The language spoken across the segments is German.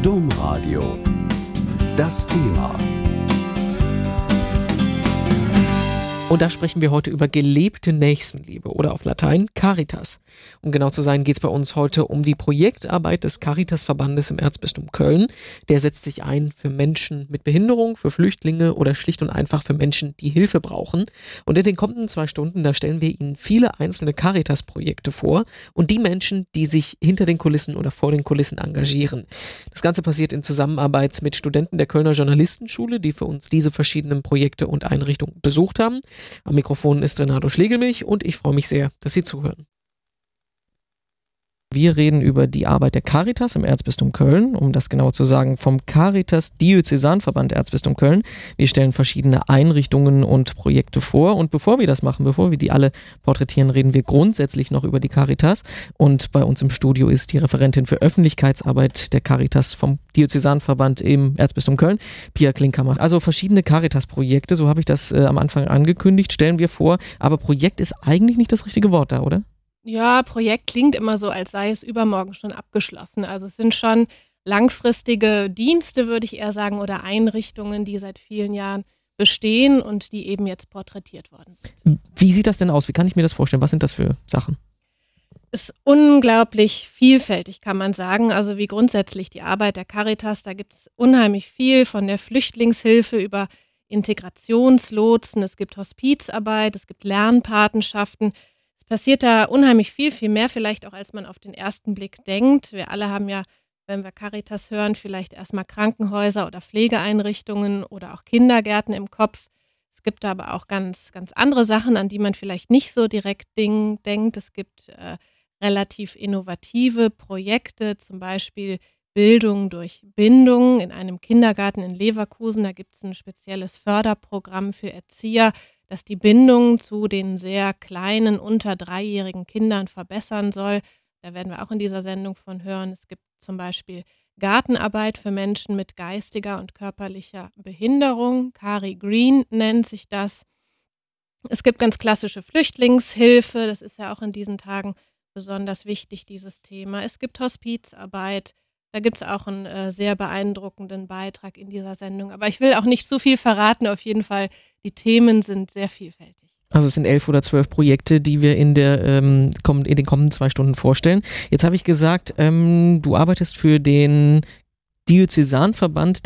Domradio. Das Thema. Und da sprechen wir heute über gelebte Nächstenliebe oder auf Latein Caritas. Um genau zu sein, geht es bei uns heute um die Projektarbeit des Caritas-Verbandes im Erzbistum Köln. Der setzt sich ein für Menschen mit Behinderung, für Flüchtlinge oder schlicht und einfach für Menschen, die Hilfe brauchen. Und in den kommenden 2 Stunden, da stellen wir Ihnen viele einzelne Caritas-Projekte vor und die Menschen, die sich hinter den Kulissen oder vor den Kulissen engagieren. Das Ganze passiert in Zusammenarbeit mit Studenten der Kölner Journalistenschule, die für uns diese verschiedenen Projekte und Einrichtungen besucht haben. Am Mikrofon ist Renato Schlegelmilch und ich freue mich sehr, dass Sie zuhören. Wir reden über die Arbeit der Caritas im Erzbistum Köln, um das genau zu sagen, vom Caritas-Diözesanverband Erzbistum Köln. Wir stellen verschiedene Einrichtungen und Projekte vor und bevor wir das machen, bevor wir die alle porträtieren, reden wir grundsätzlich noch über die Caritas und bei uns im Studio ist die Referentin für Öffentlichkeitsarbeit der Caritas vom Diözesanverband im Erzbistum Köln, Pia Klinkhammer. Also verschiedene Caritas-Projekte, so habe ich das am Anfang angekündigt, stellen wir vor, aber Projekt ist eigentlich nicht das richtige Wort da, oder? Ja, Projekt klingt immer so, als sei es übermorgen schon abgeschlossen. Also es sind schon langfristige Dienste, würde ich eher sagen, oder Einrichtungen, die seit vielen Jahren bestehen und die eben jetzt porträtiert worden sind. Wie sieht das denn aus? Wie kann ich mir das vorstellen? Was sind das für Sachen? Es ist unglaublich vielfältig, kann man sagen. Also wie grundsätzlich die Arbeit der Caritas, da gibt es unheimlich viel von der Flüchtlingshilfe über Integrationslotsen, es gibt Hospizarbeit, es gibt Lernpatenschaften. Passiert da unheimlich viel mehr vielleicht auch, als man auf den ersten Blick denkt. Wir alle haben ja, wenn wir Caritas hören, vielleicht erstmal Krankenhäuser oder Pflegeeinrichtungen oder auch Kindergärten im Kopf. Es gibt aber auch ganz, ganz andere Sachen, an die man vielleicht nicht so direkt denkt. Es gibt relativ innovative Projekte, zum Beispiel Bildung durch Bindung in einem Kindergarten in Leverkusen. Da gibt es ein spezielles Förderprogramm für Erzieher, das die Bindung zu den sehr kleinen, unter 3-jährigen Kindern verbessern soll. Da werden wir auch in dieser Sendung von hören. Es gibt zum Beispiel Gartenarbeit für Menschen mit geistiger und körperlicher Behinderung. Cari Green nennt sich das. Es gibt ganz klassische Flüchtlingshilfe. Das ist ja auch in diesen Tagen besonders wichtig, dieses Thema. Es gibt Hospizarbeit. Da gibt es auch einen sehr beeindruckenden Beitrag in dieser Sendung. Aber ich will auch nicht so viel verraten. Auf jeden Fall, die Themen sind sehr vielfältig. Also es sind 11 oder 12 Projekte, die wir in den kommenden 2 Stunden vorstellen. Jetzt habe ich gesagt, du arbeitest für den Diözesanverband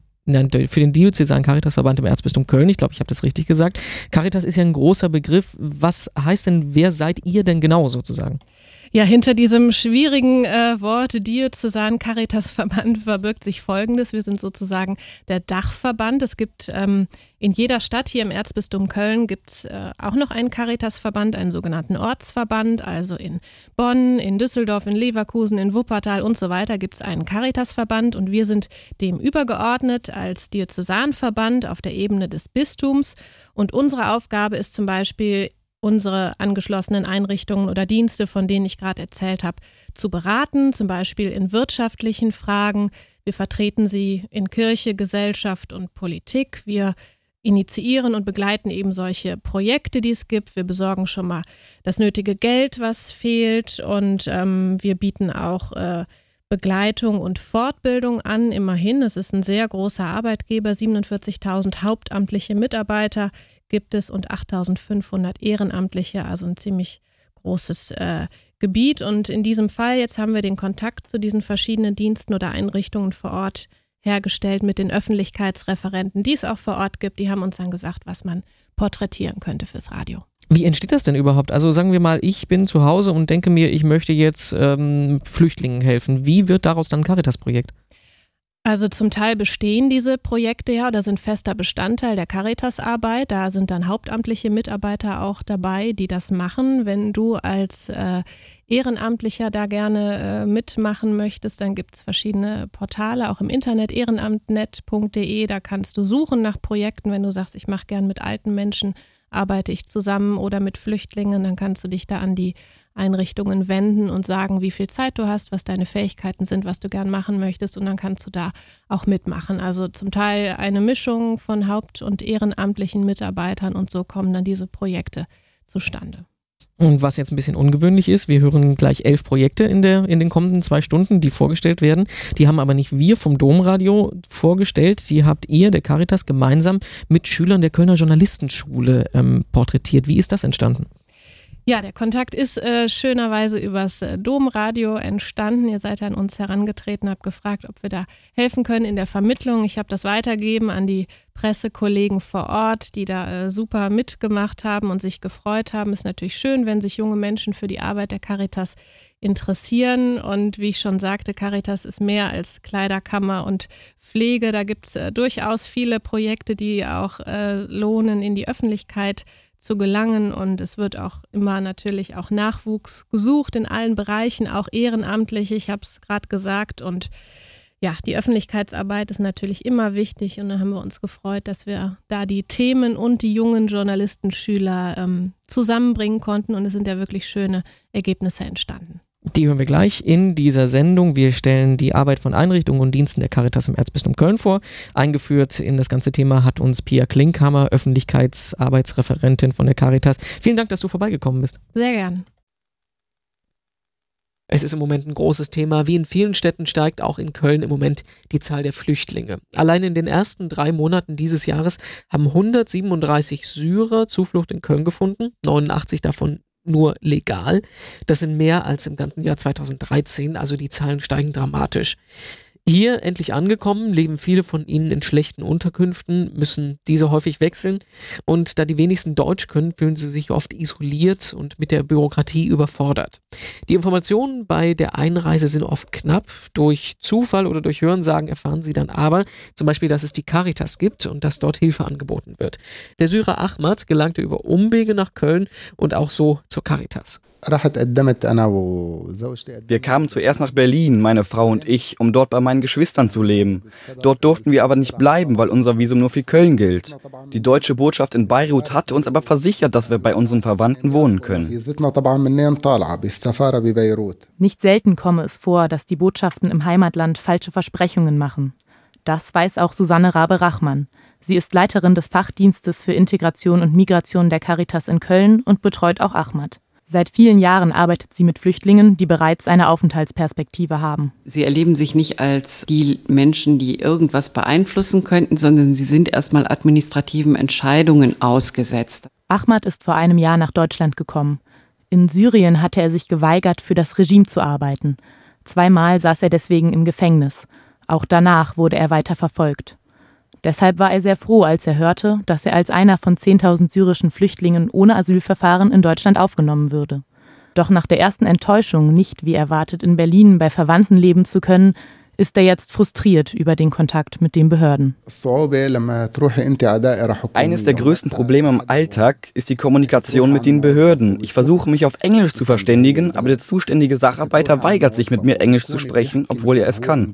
für den Diözesan-Caritas-Verband im Erzbistum Köln. Ich glaube, ich habe das richtig gesagt. Caritas ist ja ein großer Begriff. Was heißt denn, wer seid ihr denn genau sozusagen? Ja, hinter diesem schwierigen Wort Diözesan-Caritas-Verband verbirgt sich Folgendes. Wir sind sozusagen der Dachverband. Es gibt in jeder Stadt hier im Erzbistum Köln gibt es auch noch einen Caritas-Verband, einen sogenannten Ortsverband. Also in Bonn, in Düsseldorf, in Leverkusen, in Wuppertal und so weiter gibt es einen Caritas-Verband und wir sind dem übergeordnet als Diözesanverband auf der Ebene des Bistums. Und unsere Aufgabe ist zum Beispiel, unsere angeschlossenen Einrichtungen oder Dienste, von denen ich gerade erzählt habe, zu beraten, zum Beispiel in wirtschaftlichen Fragen. Wir vertreten sie in Kirche, Gesellschaft und Politik. Wir initiieren und begleiten eben solche Projekte, die es gibt. Wir besorgen schon mal das nötige Geld, was fehlt und wir bieten auch Begleitung und Fortbildung an, immerhin. Es ist ein sehr großer Arbeitgeber, 47.000 hauptamtliche Mitarbeiter gibt es und 8.500 Ehrenamtliche, also ein ziemlich großes Gebiet. Und in diesem Fall, jetzt haben wir den Kontakt zu diesen verschiedenen Diensten oder Einrichtungen vor Ort hergestellt mit den Öffentlichkeitsreferenten, die es auch vor Ort gibt. Die haben uns dann gesagt, was man porträtieren könnte fürs Radio. Wie entsteht das denn überhaupt? Also sagen wir mal, ich bin zu Hause und denke mir, ich möchte jetzt Flüchtlingen helfen. Wie wird daraus dann ein Caritas-Projekt? Also zum Teil bestehen diese Projekte ja oder sind fester Bestandteil der Caritas-Arbeit. Da sind dann hauptamtliche Mitarbeiter auch dabei, die das machen. Wenn du als Ehrenamtlicher da gerne mitmachen möchtest, dann gibt es verschiedene Portale, auch im Internet, ehrenamtnet.de. Da kannst du suchen nach Projekten, wenn du sagst, ich mache gern mit alten Menschen, arbeite ich zusammen oder mit Flüchtlingen, dann kannst du dich da an die Einrichtungen wenden und sagen, wie viel Zeit du hast, was deine Fähigkeiten sind, was du gern machen möchtest und dann kannst du da auch mitmachen. Also zum Teil eine Mischung von haupt- und ehrenamtlichen Mitarbeitern und so kommen dann diese Projekte zustande. Und was jetzt ein bisschen ungewöhnlich ist, wir hören gleich 11 Projekte in den kommenden 2 Stunden, die vorgestellt werden. Die haben aber nicht wir vom Domradio vorgestellt. Die habt ihr, der Caritas, gemeinsam mit Schülern der Kölner Journalistenschule porträtiert. Wie ist das entstanden? Ja, der Kontakt ist schönerweise übers Domradio entstanden. Ihr seid an uns herangetreten, habt gefragt, ob wir da helfen können in der Vermittlung. Ich habe das weitergegeben an die Pressekollegen vor Ort, die da super mitgemacht haben und sich gefreut haben. Ist natürlich schön, wenn sich junge Menschen für die Arbeit der Caritas interessieren. Und wie ich schon sagte, Caritas ist mehr als Kleiderkammer und Pflege. Da gibt es durchaus viele Projekte, die auch lohnen, in die Öffentlichkeit zu gelangen, und es wird auch immer natürlich auch Nachwuchs gesucht in allen Bereichen, auch ehrenamtlich, ich habe es gerade gesagt, und ja, die Öffentlichkeitsarbeit ist natürlich immer wichtig, und da haben wir uns gefreut, dass wir da die Themen und die jungen Journalistenschüler zusammenbringen konnten, und es sind ja wirklich schöne Ergebnisse entstanden. Die hören wir gleich in dieser Sendung. Wir stellen die Arbeit von Einrichtungen und Diensten der Caritas im Erzbistum Köln vor. Eingeführt in das ganze Thema hat uns Pia Klinkhammer, Öffentlichkeitsarbeitsreferentin von der Caritas. Vielen Dank, dass du vorbeigekommen bist. Sehr gern. Es ist im Moment ein großes Thema. Wie in vielen Städten steigt auch in Köln im Moment die Zahl der Flüchtlinge. Allein in den ersten 3 Monaten dieses Jahres haben 137 Syrer Zuflucht in Köln gefunden, 89 davon nur legal. Das sind mehr als im ganzen Jahr 2013, also die Zahlen steigen dramatisch. Hier endlich angekommen, leben viele von ihnen in schlechten Unterkünften, müssen diese häufig wechseln, und da die wenigsten Deutsch können, fühlen sie sich oft isoliert und mit der Bürokratie überfordert. Die Informationen bei der Einreise sind oft knapp. Durch Zufall oder durch Hörensagen erfahren sie dann aber zum Beispiel, dass es die Caritas gibt und dass dort Hilfe angeboten wird. Der Syrer Ahmad gelangte über Umwege nach Köln und auch so zur Caritas. Wir kamen zuerst nach Berlin, meine Frau und ich, um dort bei meinen Geschwistern zu leben. Dort durften wir aber nicht bleiben, weil unser Visum nur für Köln gilt. Die deutsche Botschaft in Beirut hatte uns aber versichert, dass wir bei unseren Verwandten wohnen können. Nicht selten komme es vor, dass die Botschaften im Heimatland falsche Versprechungen machen. Das weiß auch Susanne Rabe-Rachmann. Sie ist Leiterin des Fachdienstes für Integration und Migration der Caritas in Köln und betreut auch Ahmad. Seit vielen Jahren arbeitet sie mit Flüchtlingen, die bereits eine Aufenthaltsperspektive haben. Sie erleben sich nicht als die Menschen, die irgendwas beeinflussen könnten, sondern sie sind erstmal administrativen Entscheidungen ausgesetzt. Ahmad ist vor einem Jahr nach Deutschland gekommen. In Syrien hatte er sich geweigert, für das Regime zu arbeiten. 2-mal saß er deswegen im Gefängnis. Auch danach wurde er weiter verfolgt. Deshalb war er sehr froh, als er hörte, dass er als einer von 10.000 syrischen Flüchtlingen ohne Asylverfahren in Deutschland aufgenommen würde. Doch nach der ersten Enttäuschung, nicht wie erwartet in Berlin bei Verwandten leben zu können, ist er jetzt frustriert über den Kontakt mit den Behörden. Eines der größten Probleme im Alltag ist die Kommunikation mit den Behörden. Ich versuche mich auf Englisch zu verständigen, aber der zuständige Sacharbeiter weigert sich, mit mir Englisch zu sprechen, obwohl er es kann.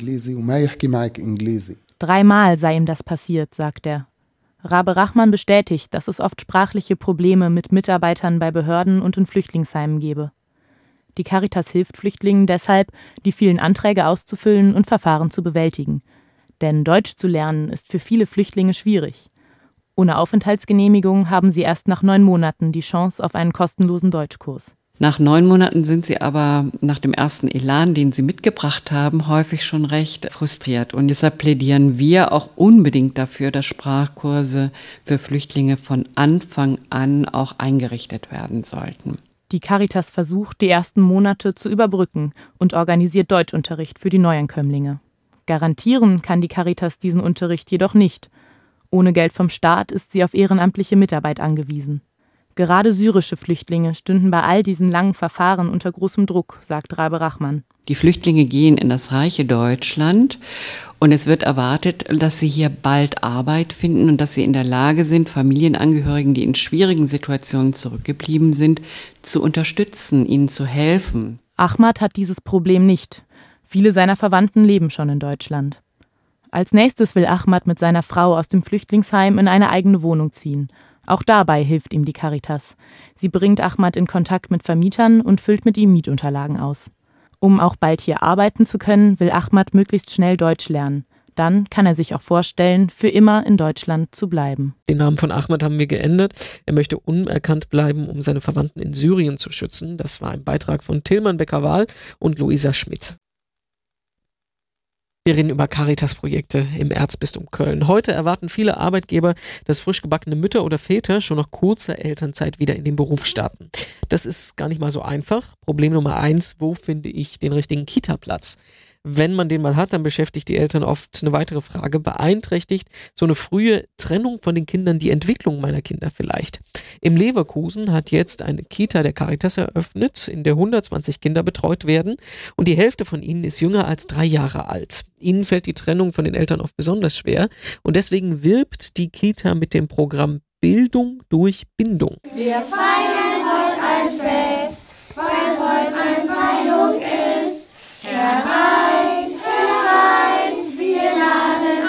3-mal sei ihm das passiert, sagt er. Rabe-Rachmann bestätigt, dass es oft sprachliche Probleme mit Mitarbeitern bei Behörden und in Flüchtlingsheimen gebe. Die Caritas hilft Flüchtlingen deshalb, die vielen Anträge auszufüllen und Verfahren zu bewältigen. Denn Deutsch zu lernen ist für viele Flüchtlinge schwierig. Ohne Aufenthaltsgenehmigung haben sie erst nach 9 Monaten die Chance auf einen kostenlosen Deutschkurs. Nach 9 Monaten sind sie aber nach dem ersten Elan, den sie mitgebracht haben, häufig schon recht frustriert. Und deshalb plädieren wir auch unbedingt dafür, dass Sprachkurse für Flüchtlinge von Anfang an auch eingerichtet werden sollten. Die Caritas versucht, die ersten Monate zu überbrücken und organisiert Deutschunterricht für die Neuankömmlinge. Garantieren kann die Caritas diesen Unterricht jedoch nicht. Ohne Geld vom Staat ist sie auf ehrenamtliche Mitarbeit angewiesen. Gerade syrische Flüchtlinge stünden bei all diesen langen Verfahren unter großem Druck, sagt Rabe-Rachmann. Die Flüchtlinge gehen in das reiche Deutschland und es wird erwartet, dass sie hier bald Arbeit finden und dass sie in der Lage sind, Familienangehörigen, die in schwierigen Situationen zurückgeblieben sind, zu unterstützen, ihnen zu helfen. Ahmad hat dieses Problem nicht. Viele seiner Verwandten leben schon in Deutschland. Als nächstes will Ahmad mit seiner Frau aus dem Flüchtlingsheim in eine eigene Wohnung ziehen. Auch dabei hilft ihm die Caritas. Sie bringt Ahmad in Kontakt mit Vermietern und füllt mit ihm Mietunterlagen aus. Um auch bald hier arbeiten zu können, will Ahmad möglichst schnell Deutsch lernen. Dann kann er sich auch vorstellen, für immer in Deutschland zu bleiben. Den Namen von Ahmed haben wir geändert. Er möchte unerkannt bleiben, um seine Verwandten in Syrien zu schützen. Das war ein Beitrag von Tilman Becker-Wahl und Luisa Schmidt. Wir reden über Caritas-Projekte im Erzbistum Köln. Heute erwarten viele Arbeitgeber, dass frisch gebackene Mütter oder Väter schon nach kurzer Elternzeit wieder in den Beruf starten. Das ist gar nicht mal so einfach. Problem Nummer 1, wo finde ich den richtigen Kita-Platz? Wenn man den mal hat, dann beschäftigt die Eltern oft eine weitere Frage. Beeinträchtigt so eine frühe Trennung von den Kindern die Entwicklung meiner Kinder vielleicht? Im Leverkusen hat jetzt eine Kita der Caritas eröffnet, in der 120 Kinder betreut werden und die Hälfte von ihnen ist jünger als 3 Jahre alt. Ihnen fällt die Trennung von den Eltern oft besonders schwer und deswegen wirbt die Kita mit dem Programm Bildung durch Bindung. Wir feiern heute ein Fest, weil heute ein Meinung ist. Herein, herein, wir laden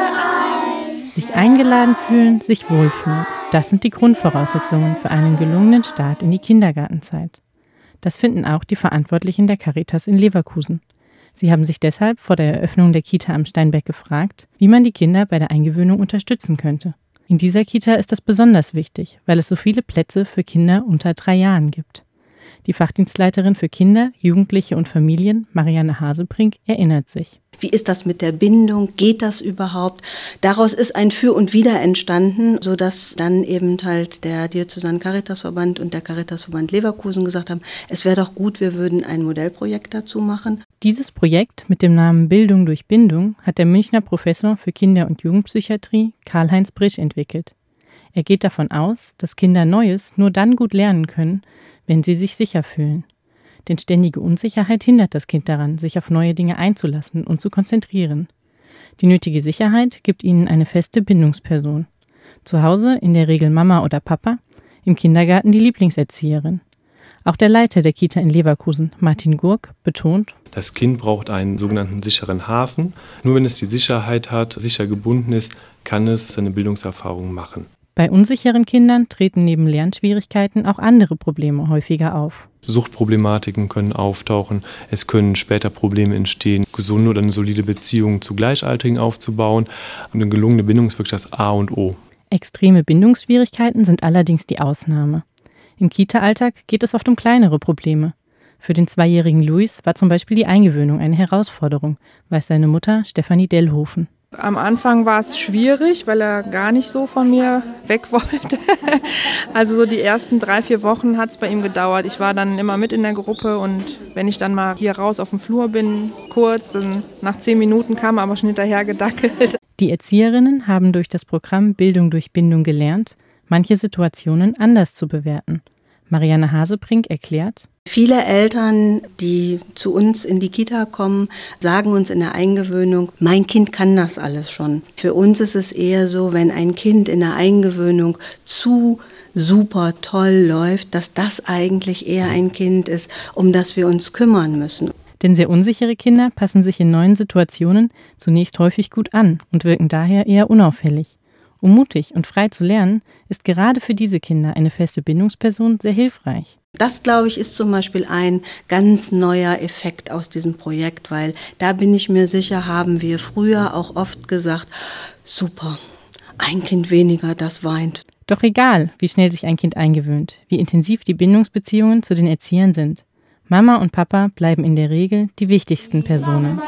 alle ein. Sich eingeladen fühlen, sich wohlfühlen. Das sind die Grundvoraussetzungen für einen gelungenen Start in die Kindergartenzeit. Das finden auch die Verantwortlichen der Caritas in Leverkusen. Sie haben sich deshalb vor der Eröffnung der Kita am Steinbeck gefragt, wie man die Kinder bei der Eingewöhnung unterstützen könnte. In dieser Kita ist das besonders wichtig, weil es so viele Plätze für Kinder unter 3 Jahren gibt. Die Fachdienstleiterin für Kinder, Jugendliche und Familien, Marianne Hasebrink, erinnert sich. Wie ist das mit der Bindung? Geht das überhaupt? Daraus ist ein Für und Wider entstanden, sodass dann eben halt der Diözesanen Caritasverband und der Caritasverband Leverkusen gesagt haben, es wäre doch gut, wir würden ein Modellprojekt dazu machen. Dieses Projekt mit dem Namen Bildung durch Bindung hat der Münchner Professor für Kinder- und Jugendpsychiatrie Karl-Heinz Brisch entwickelt. Er geht davon aus, dass Kinder Neues nur dann gut lernen können, wenn sie sich sicher fühlen. Denn ständige Unsicherheit hindert das Kind daran, sich auf neue Dinge einzulassen und zu konzentrieren. Die nötige Sicherheit gibt ihnen eine feste Bindungsperson. Zu Hause in der Regel Mama oder Papa, im Kindergarten die Lieblingserzieherin. Auch der Leiter der Kita in Leverkusen, Martin Gurk, betont: Das Kind braucht einen sogenannten sicheren Hafen. Nur wenn es die Sicherheit hat, sicher gebunden ist, kann es seine Bildungserfahrung machen. Bei unsicheren Kindern treten neben Lernschwierigkeiten auch andere Probleme häufiger auf. Suchtproblematiken können auftauchen, es können später Probleme entstehen, gesunde oder eine solide Beziehung zu Gleichaltrigen aufzubauen. Und eine gelungene Bindung ist wirklich das A und O. Extreme Bindungsschwierigkeiten sind allerdings die Ausnahme. Im Kita-Alltag geht es oft um kleinere Probleme. Für den 2-jährigen Luis war zum Beispiel die Eingewöhnung eine Herausforderung, weiß seine Mutter Stefanie Dellhofen. Am Anfang war es schwierig, weil er gar nicht so von mir weg wollte. Also so die ersten 3-4 Wochen hat es bei ihm gedauert. Ich war dann immer mit in der Gruppe und wenn ich dann mal hier raus auf dem Flur bin, kurz, dann nach 10 Minuten kam er aber schon hinterher gedackelt. Die Erzieherinnen haben durch das Programm Bildung durch Bindung gelernt, manche Situationen anders zu bewerten. Marianne Hasebrink erklärt: Viele Eltern, die zu uns in die Kita kommen, sagen uns in der Eingewöhnung, mein Kind kann das alles schon. Für uns ist es eher so, wenn ein Kind in der Eingewöhnung zu super toll läuft, dass das eigentlich eher ein Kind ist, um das wir uns kümmern müssen. Denn sehr unsichere Kinder passen sich in neuen Situationen zunächst häufig gut an und wirken daher eher unauffällig. Um mutig und frei zu lernen, ist gerade für diese Kinder eine feste Bindungsperson sehr hilfreich. Das, glaube ich, ist zum Beispiel ein ganz neuer Effekt aus diesem Projekt, weil da bin ich mir sicher, haben wir früher auch oft gesagt, super, ein Kind weniger, das weint. Doch egal, wie schnell sich ein Kind eingewöhnt, wie intensiv die Bindungsbeziehungen zu den Erziehern sind. Mama und Papa bleiben in der Regel die wichtigsten Personen.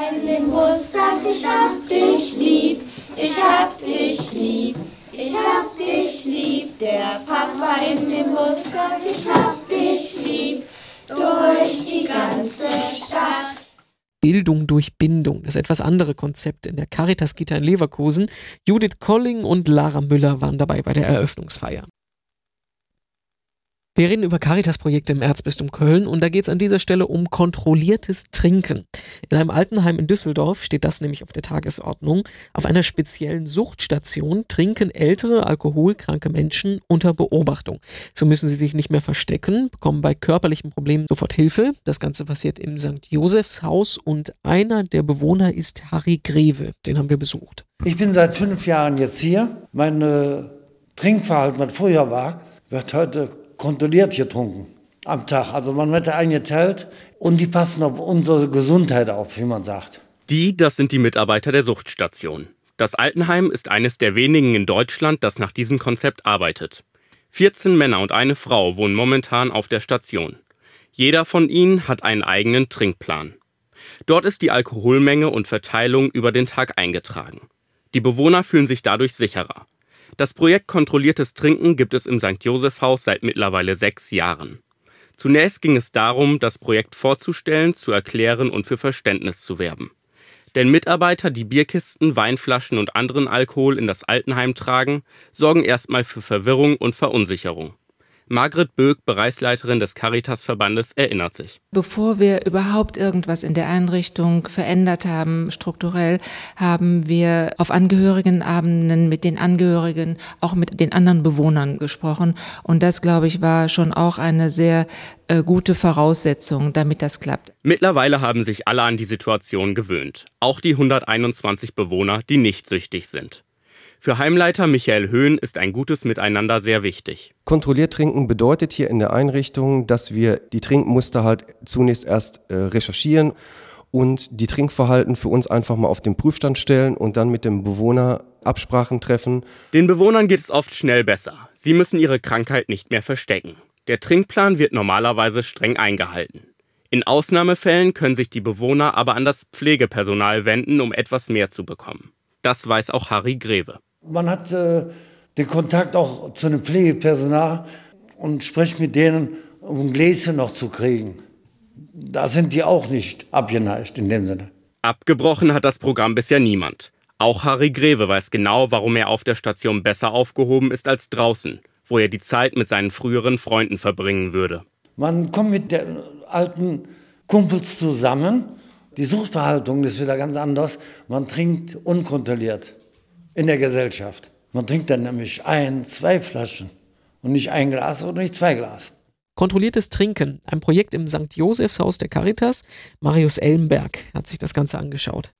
Ich hab dich lieb, ich hab dich lieb, ich hab dich lieb. Der Papa in dem Bus sagt, ich hab dich lieb, durch die ganze Stadt. Bildung durch Bindung, das etwas andere Konzept in der Caritas-Kita in Leverkusen. Judith Colling und Lara Müller waren dabei bei der Eröffnungsfeier. Wir reden über Caritas-Projekte im Erzbistum Köln und da geht es an dieser Stelle um kontrolliertes Trinken. In einem Altenheim in Düsseldorf steht das nämlich auf der Tagesordnung. Auf einer speziellen Suchtstation trinken ältere, alkoholkranke Menschen unter Beobachtung. So müssen sie sich nicht mehr verstecken, bekommen bei körperlichen Problemen sofort Hilfe. Das Ganze passiert im St. Josefs Haus und einer der Bewohner ist Harry Greve. Den haben wir besucht. Ich bin seit 5 Jahren jetzt hier. Mein Trinkverhalten, was früher war, wird heute kontrolliert getrunken am Tag. Also man wird eingeteilt und die passen auf unsere Gesundheit auf, wie man sagt. Das sind die Mitarbeiter der Suchtstation. Das Altenheim ist eines der wenigen in Deutschland, das nach diesem Konzept arbeitet. 14 Männer und eine Frau wohnen momentan auf der Station. Jeder von ihnen hat einen eigenen Trinkplan. Dort ist die Alkoholmenge und Verteilung über den Tag eingetragen. Die Bewohner fühlen sich dadurch sicherer. Das Projekt Kontrolliertes Trinken gibt es im St. Joseph-Haus seit mittlerweile 6 Jahren. Zunächst ging es darum, das Projekt vorzustellen, zu erklären und für Verständnis zu werben. Denn Mitarbeiter, die Bierkisten, Weinflaschen und anderen Alkohol in das Altenheim tragen, sorgen erstmal für Verwirrung und Verunsicherung. Margret Böck, Bereichsleiterin des Caritas-Verbandes, erinnert sich. Bevor wir überhaupt irgendwas in der Einrichtung verändert haben, strukturell, haben wir auf Angehörigenabenden mit den Angehörigen, auch mit den anderen Bewohnern gesprochen. Und das, glaube ich, war schon auch eine sehr gute Voraussetzung, damit das klappt. Mittlerweile haben sich alle an die Situation gewöhnt. Auch die 121 Bewohner, die nicht süchtig sind. Für Heimleiter Michael Höhn ist ein gutes Miteinander sehr wichtig. Kontrolliert trinken bedeutet hier in der Einrichtung, dass wir die Trinkmuster halt zunächst erst recherchieren und die Trinkverhalten für uns einfach mal auf den Prüfstand stellen und dann mit dem Bewohner Absprachen treffen. Den Bewohnern geht es oft schnell besser. Sie müssen ihre Krankheit nicht mehr verstecken. Der Trinkplan wird normalerweise streng eingehalten. In Ausnahmefällen können sich die Bewohner aber an das Pflegepersonal wenden, um etwas mehr zu bekommen. Das weiß auch Harry Greve. Man hat den Kontakt auch zu dem Pflegepersonal und spricht mit denen, um ein Gläschen noch zu kriegen. Da sind die auch nicht abgeneigt in dem Sinne. Abgebrochen hat das Programm bisher niemand. Auch Harry Greve weiß genau, warum er auf der Station besser aufgehoben ist als draußen, wo er die Zeit mit seinen früheren Freunden verbringen würde. Man kommt mit den alten Kumpels zusammen. Die Suchtverhaltung ist wieder ganz anders. Man trinkt unkontrolliert in der Gesellschaft. Man trinkt dann nämlich 1, 2 Flaschen und nicht 1 Glas oder nicht 2 Glas. Kontrolliertes Trinken, ein Projekt im St. Josephs-Haus der Caritas. Marius Ellenberg hat sich das Ganze angeschaut.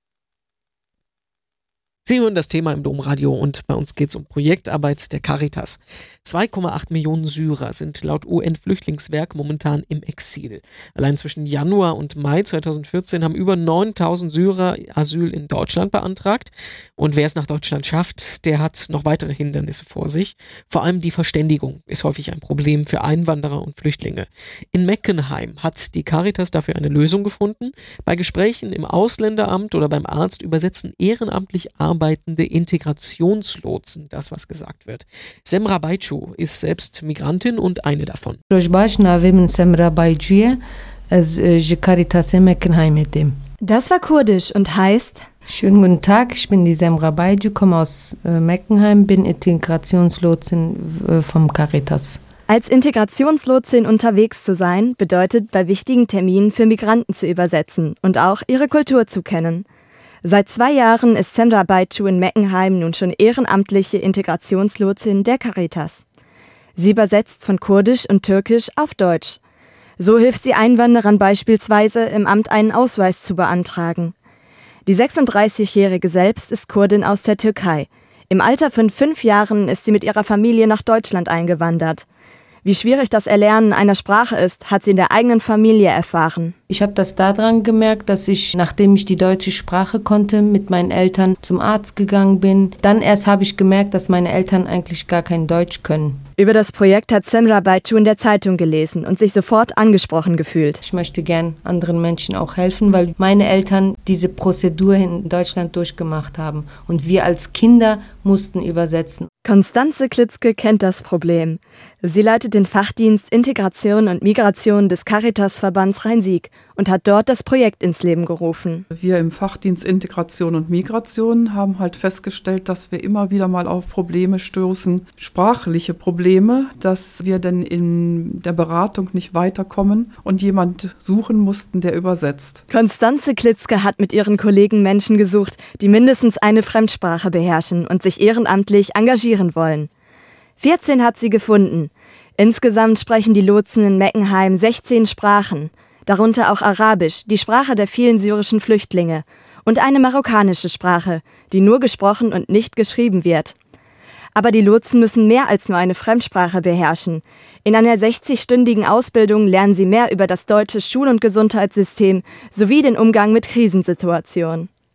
Sie hören das Thema im Domradio und bei uns geht es um Projektarbeit der Caritas. 2,8 Millionen Syrer sind laut UN-Flüchtlingswerk momentan im Exil. Allein zwischen Januar und Mai 2014 haben über 9.000 Syrer Asyl in Deutschland beantragt. Und wer es nach Deutschland schafft, der hat noch weitere Hindernisse vor sich. Vor allem die Verständigung ist häufig ein Problem für Einwanderer und Flüchtlinge. In Meckenheim hat die Caritas dafür eine Lösung gefunden. Bei Gesprächen im Ausländeramt oder beim Arzt übersetzen ehrenamtlich arbeitende Integrationslotsen das, was gesagt wird. Semra Baycu ist selbst Migrantin und eine davon. Das war kurdisch und heißt: Schönen guten Tag, ich bin die Semra Baycu, komme aus Meckenheim, bin Integrationslotsin vom Caritas. Als Integrationslotsin unterwegs zu sein, bedeutet, bei wichtigen Terminen für Migranten zu übersetzen und auch ihre Kultur zu kennen. Seit 2 Jahren ist Semra Baycu in Meckenheim nun schon ehrenamtliche Integrationslotsin der Caritas. Sie übersetzt von Kurdisch und Türkisch auf Deutsch. So hilft sie Einwanderern beispielsweise, im Amt einen Ausweis zu beantragen. Die 36-Jährige selbst ist Kurdin aus der Türkei. Im Alter von 5 Jahren ist sie mit ihrer Familie nach Deutschland eingewandert. Wie schwierig das Erlernen einer Sprache ist, hat sie in der eigenen Familie erfahren. Ich habe das daran gemerkt, dass ich, nachdem ich die deutsche Sprache konnte, mit meinen Eltern zum Arzt gegangen bin. Dann erst habe ich gemerkt, dass meine Eltern eigentlich gar kein Deutsch können. Über das Projekt hat Semra Baycu in der Zeitung gelesen und sich sofort angesprochen gefühlt. Ich möchte gern anderen Menschen auch helfen, weil meine Eltern diese Prozedur in Deutschland durchgemacht haben. Und wir als Kinder mussten übersetzen. Konstanze Klitzke kennt das Problem. Sie leitet den Fachdienst Integration und Migration des Caritas-Verbands Rhein-Sieg und hat dort das Projekt ins Leben gerufen. Wir im Fachdienst Integration und Migration haben halt festgestellt, dass wir immer wieder mal auf Probleme stoßen, sprachliche Probleme, dass wir dann in der Beratung nicht weiterkommen und jemand suchen mussten, der übersetzt. Konstanze Klitzke hat mit ihren Kollegen Menschen gesucht, die mindestens eine Fremdsprache beherrschen und sich ehrenamtlich engagieren wollen. 14 hat sie gefunden. Insgesamt sprechen die Lotsen in Meckenheim 16 Sprachen, darunter auch Arabisch, die Sprache der vielen syrischen Flüchtlinge, und eine marokkanische Sprache, die nur gesprochen und nicht geschrieben wird. Aber die Lotsen müssen mehr als nur eine Fremdsprache beherrschen. In einer 60-stündigen Ausbildung lernen sie mehr über das deutsche Schul- und Gesundheitssystem sowie den Umgang mit Krisensituationen.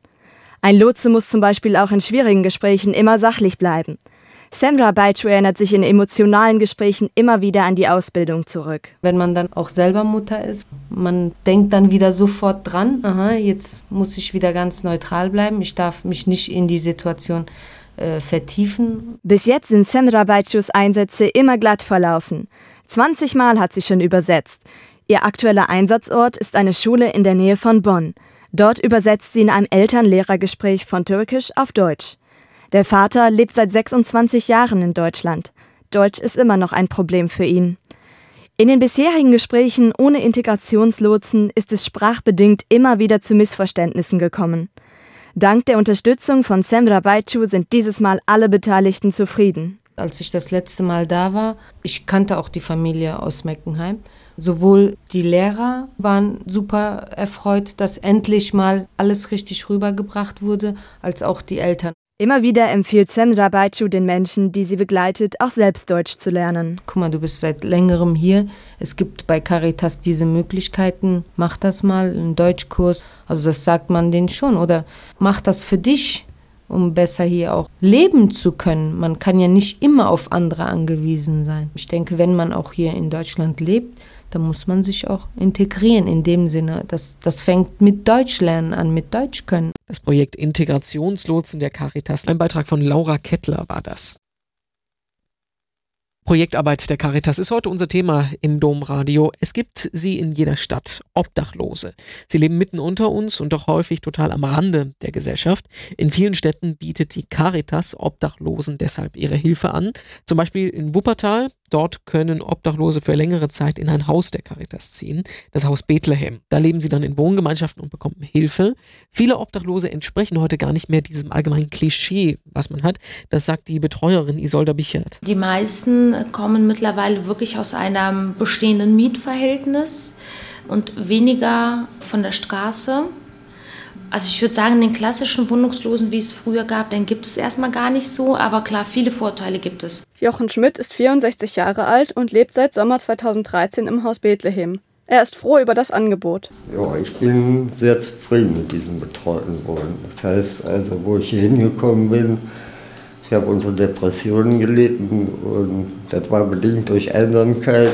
Ein Lotse muss zum Beispiel auch in schwierigen Gesprächen immer sachlich bleiben. Semra Baycu erinnert sich in emotionalen Gesprächen immer wieder an die Ausbildung zurück. Wenn man dann auch selber Mutter ist, man denkt dann wieder sofort dran, aha, jetzt muss ich wieder ganz neutral bleiben, ich darf mich nicht in die Situation vertiefen. Bis jetzt sind Semra Baycus Einsätze immer glatt verlaufen. 20 Mal hat sie schon übersetzt. Ihr aktueller Einsatzort ist eine Schule in der Nähe von Bonn. Dort übersetzt sie in einem Eltern-Lehrer-Gespräch von Türkisch auf Deutsch. Der Vater lebt seit 26 Jahren in Deutschland. Deutsch ist immer noch ein Problem für ihn. In den bisherigen Gesprächen ohne Integrationslotsen ist es sprachbedingt immer wieder zu Missverständnissen gekommen. Dank der Unterstützung von Semra Baycu sind dieses Mal alle Beteiligten zufrieden. Als ich das letzte Mal da war, ich kannte auch die Familie aus Meckenheim. Sowohl die Lehrer waren super erfreut, dass endlich mal alles richtig rübergebracht wurde, als auch die Eltern. Immer wieder empfiehlt Semra Baycu den Menschen, die sie begleitet, auch selbst Deutsch zu lernen. Guck mal, du bist seit längerem hier. Es gibt bei Caritas diese Möglichkeiten. Mach das mal, einen Deutschkurs. Also das sagt man denen schon. Oder mach das für dich, um besser hier auch leben zu können. Man kann ja nicht immer auf andere angewiesen sein. Ich denke, wenn man auch hier in Deutschland lebt, dann muss man sich auch integrieren in dem Sinne. Das fängt mit Deutschlernen an, mit Deutsch können. Das Projekt Integrationslotsen der Caritas. Ein Beitrag von Laura Kettler war das. Projektarbeit der Caritas ist heute unser Thema im Domradio. Es gibt sie in jeder Stadt, Obdachlose. Sie leben mitten unter uns und doch häufig total am Rande der Gesellschaft. In vielen Städten bietet die Caritas Obdachlosen deshalb ihre Hilfe an. Zum Beispiel in Wuppertal. Dort können Obdachlose für längere Zeit in ein Haus der Caritas ziehen, das Haus Bethlehem. Da leben sie dann in Wohngemeinschaften und bekommen Hilfe. Viele Obdachlose entsprechen heute gar nicht mehr diesem allgemeinen Klischee, was man hat. Das sagt die Betreuerin Isolda Bichert. Die meisten kommen mittlerweile wirklich aus einem bestehenden Mietverhältnis und weniger von der Straße. Also ich würde sagen, den klassischen Wohnungslosen, wie es früher gab, den gibt es erstmal gar nicht so, aber klar, viele Vorteile gibt es. Jochen Schmidt ist 64 Jahre alt und lebt seit Sommer 2013 im Haus Bethlehem. Er ist froh über das Angebot. Ja, ich bin sehr zufrieden mit diesem betreuten Wohnen. Das heißt, also, wo ich hier hingekommen bin, ich habe unter Depressionen gelitten und das war bedingt durch Einsamkeit.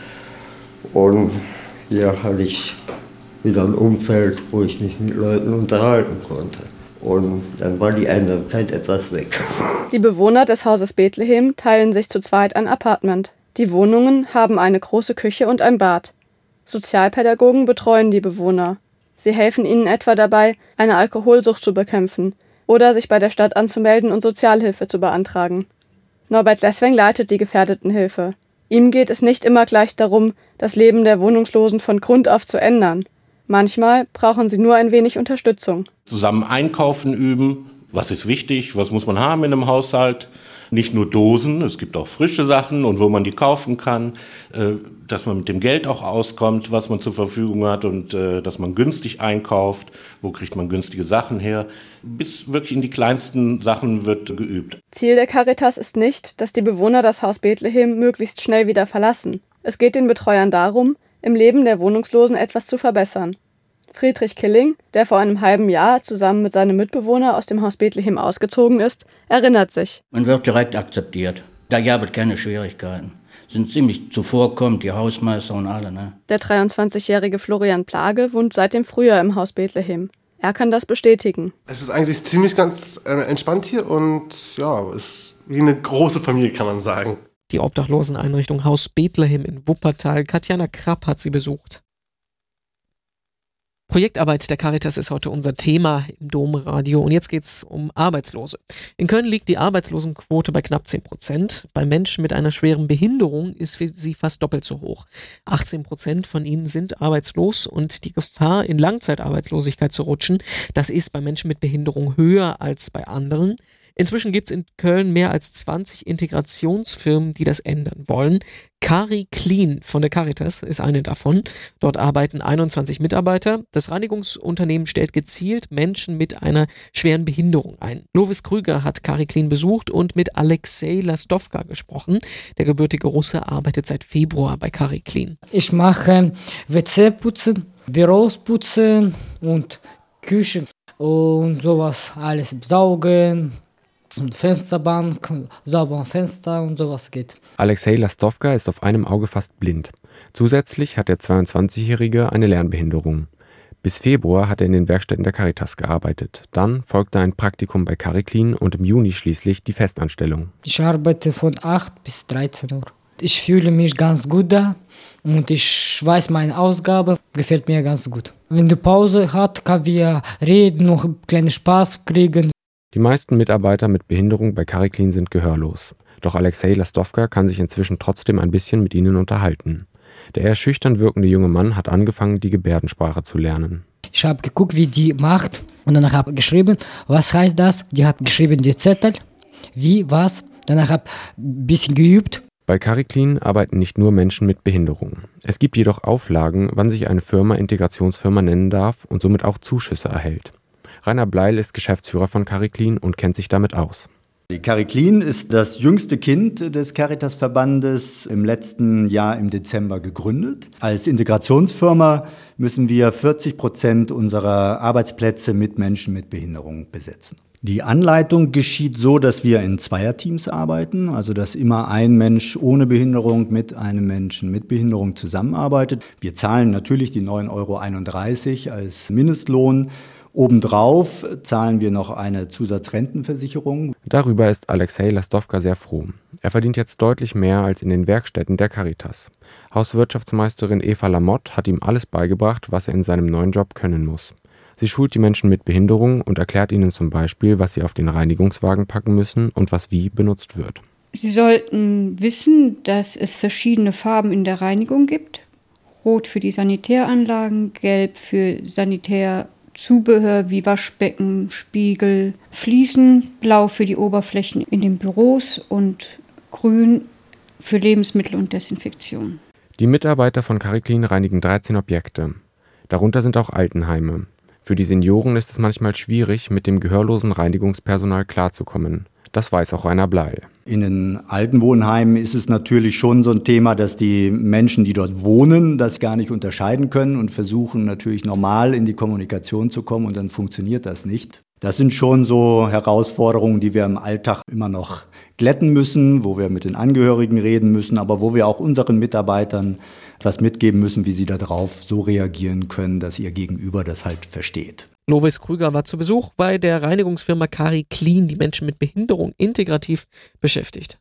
Und hier hatte ich wieder ein Umfeld, wo ich mich mit Leuten unterhalten konnte. Und dann war die Einsamkeit etwas weg. Die Bewohner des Hauses Bethlehem teilen sich zu zweit ein Appartement. Die Wohnungen haben eine große Küche und ein Bad. Sozialpädagogen betreuen die Bewohner. Sie helfen ihnen etwa dabei, eine Alkoholsucht zu bekämpfen oder sich bei der Stadt anzumelden und Sozialhilfe zu beantragen. Norbert Lessweng leitet die Gefährdetenhilfe. Ihm geht es nicht immer gleich darum, das Leben der Wohnungslosen von Grund auf zu ändern. Manchmal brauchen sie nur ein wenig Unterstützung. Zusammen einkaufen üben, was ist wichtig, was muss man haben in einem Haushalt. Nicht nur Dosen, es gibt auch frische Sachen und wo man die kaufen kann, dass man mit dem Geld auch auskommt, was man zur Verfügung hat und dass man günstig einkauft, wo kriegt man günstige Sachen her. Bis wirklich in die kleinsten Sachen wird geübt. Ziel der Caritas ist nicht, dass die Bewohner das Haus Bethlehem möglichst schnell wieder verlassen. Es geht den Betreuern darum, im Leben der Wohnungslosen etwas zu verbessern. Friedrich Killing, der vor einem halben Jahr zusammen mit seinem Mitbewohner aus dem Haus Bethlehem ausgezogen ist, erinnert sich. Man wird direkt akzeptiert. Da gab es keine Schwierigkeiten. Sind ziemlich zuvorkommend, die Hausmeister und alle. Ne? Der 23-jährige Florian Plage wohnt seit dem Frühjahr im Haus Bethlehem. Er kann das bestätigen. Es ist eigentlich ziemlich ganz entspannt hier und ja, ist wie eine große Familie, kann man sagen. Die Obdachloseneinrichtung Haus Bethlehem in Wuppertal. Katjana Krapp hat sie besucht. Projektarbeit der Caritas ist heute unser Thema im Domradio und jetzt geht's um Arbeitslose. In Köln liegt die Arbeitslosenquote bei knapp 10%. Bei Menschen mit einer schweren Behinderung ist sie fast doppelt so hoch. 18% von ihnen sind arbeitslos und die Gefahr, in Langzeitarbeitslosigkeit zu rutschen, das ist bei Menschen mit Behinderung höher als bei anderen. Inzwischen gibt es in Köln mehr als 20 Integrationsfirmen, die das ändern wollen. Cari Clean von der Caritas ist eine davon. Dort arbeiten 21 Mitarbeiter. Das Reinigungsunternehmen stellt gezielt Menschen mit einer schweren Behinderung ein. Lovis Krüger hat Cari Clean besucht und mit Alexei Lastovka gesprochen. Der gebürtige Russe arbeitet seit Februar bei Cari Clean. Ich mache WC putzen, Büros putzen und Küche. und sowas alles saugen und Fensterbank, saubere Fenster und sowas geht. Alexei Lastovka ist auf einem Auge fast blind. Zusätzlich hat der 22-Jährige eine Lernbehinderung. Bis Februar hat er in den Werkstätten der Caritas gearbeitet. Dann folgte ein Praktikum bei Cariclean und im Juni schließlich die Festanstellung. Ich arbeite von 8 bis 13 Uhr. Ich fühle mich ganz gut da und ich weiß meine Ausgabe, gefällt mir ganz gut. Wenn die Pause hat, können wir reden, noch einen kleinen Spaß kriegen. Die meisten Mitarbeiter mit Behinderung bei Cariclean sind gehörlos. Doch Alexei Lastovka kann sich inzwischen trotzdem ein bisschen mit ihnen unterhalten. Der eher schüchtern wirkende junge Mann hat angefangen, die Gebärdensprache zu lernen. Ich habe geguckt, wie die macht und danach habe ich geschrieben, was heißt das? Die hat geschrieben, die Zettel, wie, was. Danach habe ich ein bisschen geübt. Bei Cariclean arbeiten nicht nur Menschen mit Behinderung. Es gibt jedoch Auflagen, wann sich eine Firma Integrationsfirma nennen darf und somit auch Zuschüsse erhält. Rainer Bleil ist Geschäftsführer von Cariclean und kennt sich damit aus. Die Cariclean ist das jüngste Kind des Caritas-Verbandes, im letzten Jahr im Dezember gegründet. Als Integrationsfirma müssen wir 40% unserer Arbeitsplätze mit Menschen mit Behinderung besetzen. Die Anleitung geschieht so, dass wir in Zweierteams arbeiten, also dass immer ein Mensch ohne Behinderung mit einem Menschen mit Behinderung zusammenarbeitet. Wir zahlen natürlich die 9,31 € als Mindestlohn. Obendrauf zahlen wir noch eine Zusatzrentenversicherung. Darüber ist Alexei Lastovka sehr froh. Er verdient jetzt deutlich mehr als in den Werkstätten der Caritas. Hauswirtschaftsmeisterin Eva Lamotte hat ihm alles beigebracht, was er in seinem neuen Job können muss. Sie schult die Menschen mit Behinderung und erklärt ihnen zum Beispiel, was sie auf den Reinigungswagen packen müssen und was wie benutzt wird. Sie sollten wissen, dass es verschiedene Farben in der Reinigung gibt. Rot für die Sanitäranlagen, gelb für Sanitärzubehör wie Waschbecken, Spiegel, Fliesen, blau für die Oberflächen in den Büros und grün für Lebensmittel und Desinfektion. Die Mitarbeiter von Cariclean reinigen 13 Objekte. Darunter sind auch Altenheime. Für die Senioren ist es manchmal schwierig, mit dem gehörlosen Reinigungspersonal klarzukommen. Das weiß auch Rainer Bleil. In den Altenwohnheimen ist es natürlich schon so ein Thema, dass die Menschen, die dort wohnen, das gar nicht unterscheiden können und versuchen natürlich normal in die Kommunikation zu kommen und dann funktioniert das nicht. Das sind schon so Herausforderungen, die wir im Alltag immer noch glätten müssen, wo wir mit den Angehörigen reden müssen, aber wo wir auch unseren Mitarbeitern etwas mitgeben müssen, wie sie darauf so reagieren können, dass ihr Gegenüber das halt versteht. Lovis Krüger war zu Besuch bei der Reinigungsfirma Cariclean, die Menschen mit Behinderung integrativ beschäftigt.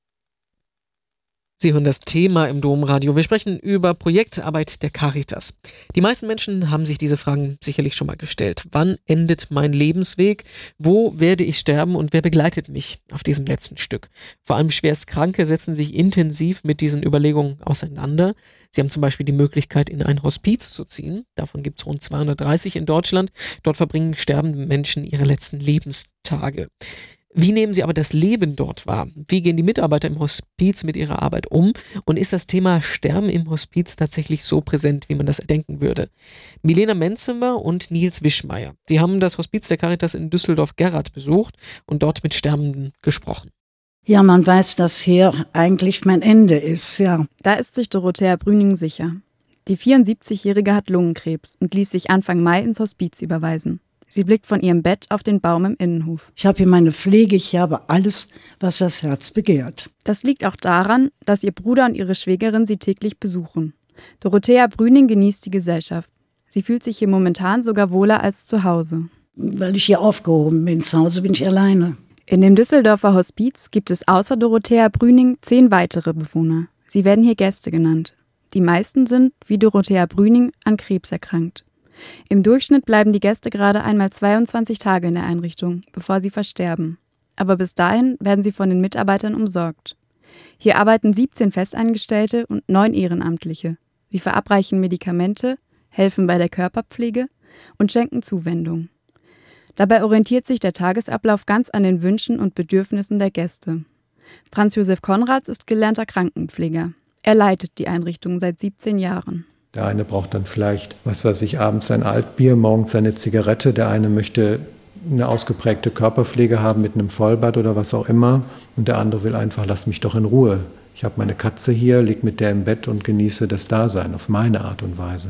Sie hören das Thema im Domradio. Wir sprechen über Projektarbeit der Caritas. Die meisten Menschen haben sich diese Fragen sicherlich schon mal gestellt. Wann endet mein Lebensweg? Wo werde ich sterben und wer begleitet mich auf diesem letzten Stück? Vor allem Schwerstkranke setzen sich intensiv mit diesen Überlegungen auseinander. Sie haben zum Beispiel die Möglichkeit, in ein Hospiz zu ziehen. Davon gibt es rund 230 in Deutschland. Dort verbringen sterbende Menschen ihre letzten Lebenstage. Wie nehmen sie aber das Leben dort wahr? Wie gehen die Mitarbeiter im Hospiz mit ihrer Arbeit um? Und ist das Thema Sterben im Hospiz tatsächlich so präsent, wie man das denken würde? Milena Menzemer und Nils Wischmeier, sie haben das Hospiz der Caritas in Düsseldorf-Gerrard besucht und dort mit Sterbenden gesprochen. Ja, man weiß, dass hier eigentlich mein Ende ist, ja. Da ist sich Dorothea Brüning sicher. Die 74-Jährige hat Lungenkrebs und ließ sich Anfang Mai ins Hospiz überweisen. Sie blickt von ihrem Bett auf den Baum im Innenhof. Ich habe hier meine Pflege, ich habe alles, was das Herz begehrt. Das liegt auch daran, dass ihr Bruder und ihre Schwägerin sie täglich besuchen. Dorothea Brüning genießt die Gesellschaft. Sie fühlt sich hier momentan sogar wohler als zu Hause. Weil ich hier aufgehoben bin, zu Hause bin ich alleine. In dem Düsseldorfer Hospiz gibt es außer Dorothea Brüning 10 weitere Bewohner. Sie werden hier Gäste genannt. Die meisten sind, wie Dorothea Brüning, an Krebs erkrankt. Im Durchschnitt bleiben die Gäste gerade einmal 22 Tage in der Einrichtung, bevor sie versterben. Aber bis dahin werden sie von den Mitarbeitern umsorgt. Hier arbeiten 17 Festangestellte und 9 Ehrenamtliche. Sie verabreichen Medikamente, helfen bei der Körperpflege und schenken Zuwendung. Dabei orientiert sich der Tagesablauf ganz an den Wünschen und Bedürfnissen der Gäste. Franz Josef Konrads ist gelernter Krankenpfleger. Er leitet die Einrichtung seit 17 Jahren. Der eine braucht dann vielleicht, abends ein Altbier, morgens eine Zigarette. Der eine möchte eine ausgeprägte Körperpflege haben mit einem Vollbad oder was auch immer. Und der andere will einfach, lass mich doch in Ruhe. Ich habe meine Katze hier, liege mit der im Bett und genieße das Dasein auf meine Art und Weise.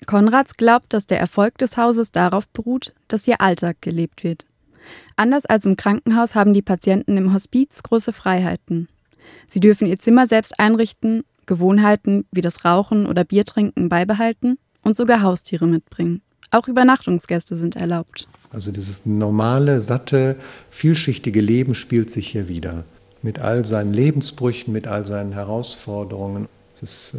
Konrads glaubt, dass der Erfolg des Hauses darauf beruht, dass hier Alltag gelebt wird. Anders als im Krankenhaus haben die Patienten im Hospiz große Freiheiten. Sie dürfen ihr Zimmer selbst einrichten, Gewohnheiten wie das Rauchen oder Biertrinken beibehalten und sogar Haustiere mitbringen. Auch Übernachtungsgäste sind erlaubt. Also dieses normale, satte, vielschichtige Leben spielt sich hier wieder. Mit all seinen Lebensbrüchen, mit all seinen Herausforderungen. Es ist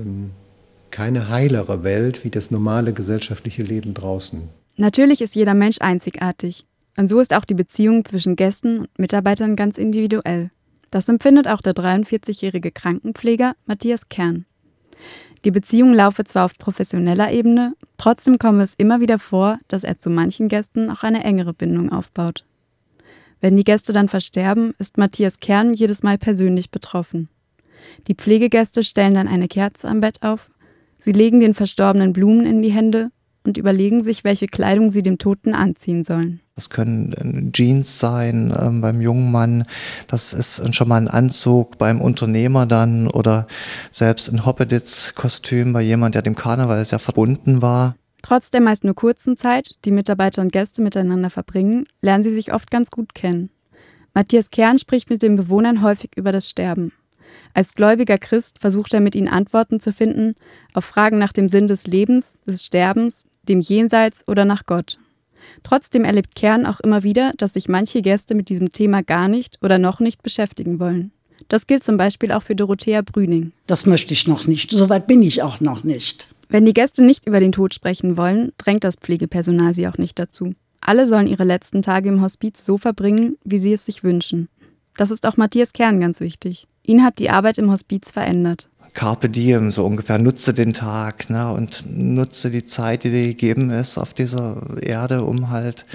keine heilere Welt wie das normale gesellschaftliche Leben draußen. Natürlich ist jeder Mensch einzigartig. Und so ist auch die Beziehung zwischen Gästen und Mitarbeitern ganz individuell. Das empfindet auch der 43-jährige Krankenpfleger Matthias Kern. Die Beziehung laufe zwar auf professioneller Ebene, trotzdem komme es immer wieder vor, dass er zu manchen Gästen auch eine engere Bindung aufbaut. Wenn die Gäste dann versterben, ist Matthias Kern jedes Mal persönlich betroffen. Die Pflegegäste stellen dann eine Kerze am Bett auf, sie legen den Verstorbenen Blumen in die Hände und überlegen sich, welche Kleidung sie dem Toten anziehen sollen. Das können Jeans sein beim jungen Mann, das ist schon mal ein Anzug beim Unternehmer dann oder selbst ein Hoppeditz-Kostüm bei jemand, der dem Karneval sehr verbunden war. Trotz der meist nur kurzen Zeit, die Mitarbeiter und Gäste miteinander verbringen, lernen sie sich oft ganz gut kennen. Matthias Kern spricht mit den Bewohnern häufig über das Sterben. Als gläubiger Christ versucht er mit ihnen Antworten zu finden auf Fragen nach dem Sinn des Lebens, des Sterbens, dem Jenseits oder nach Gott. Trotzdem erlebt Kern auch immer wieder, dass sich manche Gäste mit diesem Thema gar nicht oder noch nicht beschäftigen wollen. Das gilt zum Beispiel auch für Dorothea Brüning. Das möchte ich noch nicht, soweit bin ich auch noch nicht. Wenn die Gäste nicht über den Tod sprechen wollen, drängt das Pflegepersonal sie auch nicht dazu. Alle sollen ihre letzten Tage im Hospiz so verbringen, wie sie es sich wünschen. Das ist auch Matthias Kern ganz wichtig. Ihn hat die Arbeit im Hospiz verändert. Carpe diem, so ungefähr, nutze den Tag, ne, und nutze die Zeit, die dir gegeben ist auf dieser Erde, um halt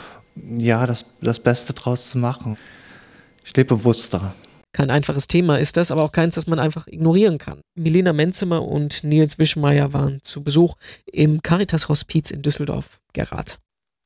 ja, das Beste draus zu machen. Ich lebe bewusster. Kein einfaches Thema ist das, aber auch keins, das man einfach ignorieren kann. Milena Menzemer und Nils Wischmeier waren zu Besuch im Caritas-Hospiz in Düsseldorf-Gerath.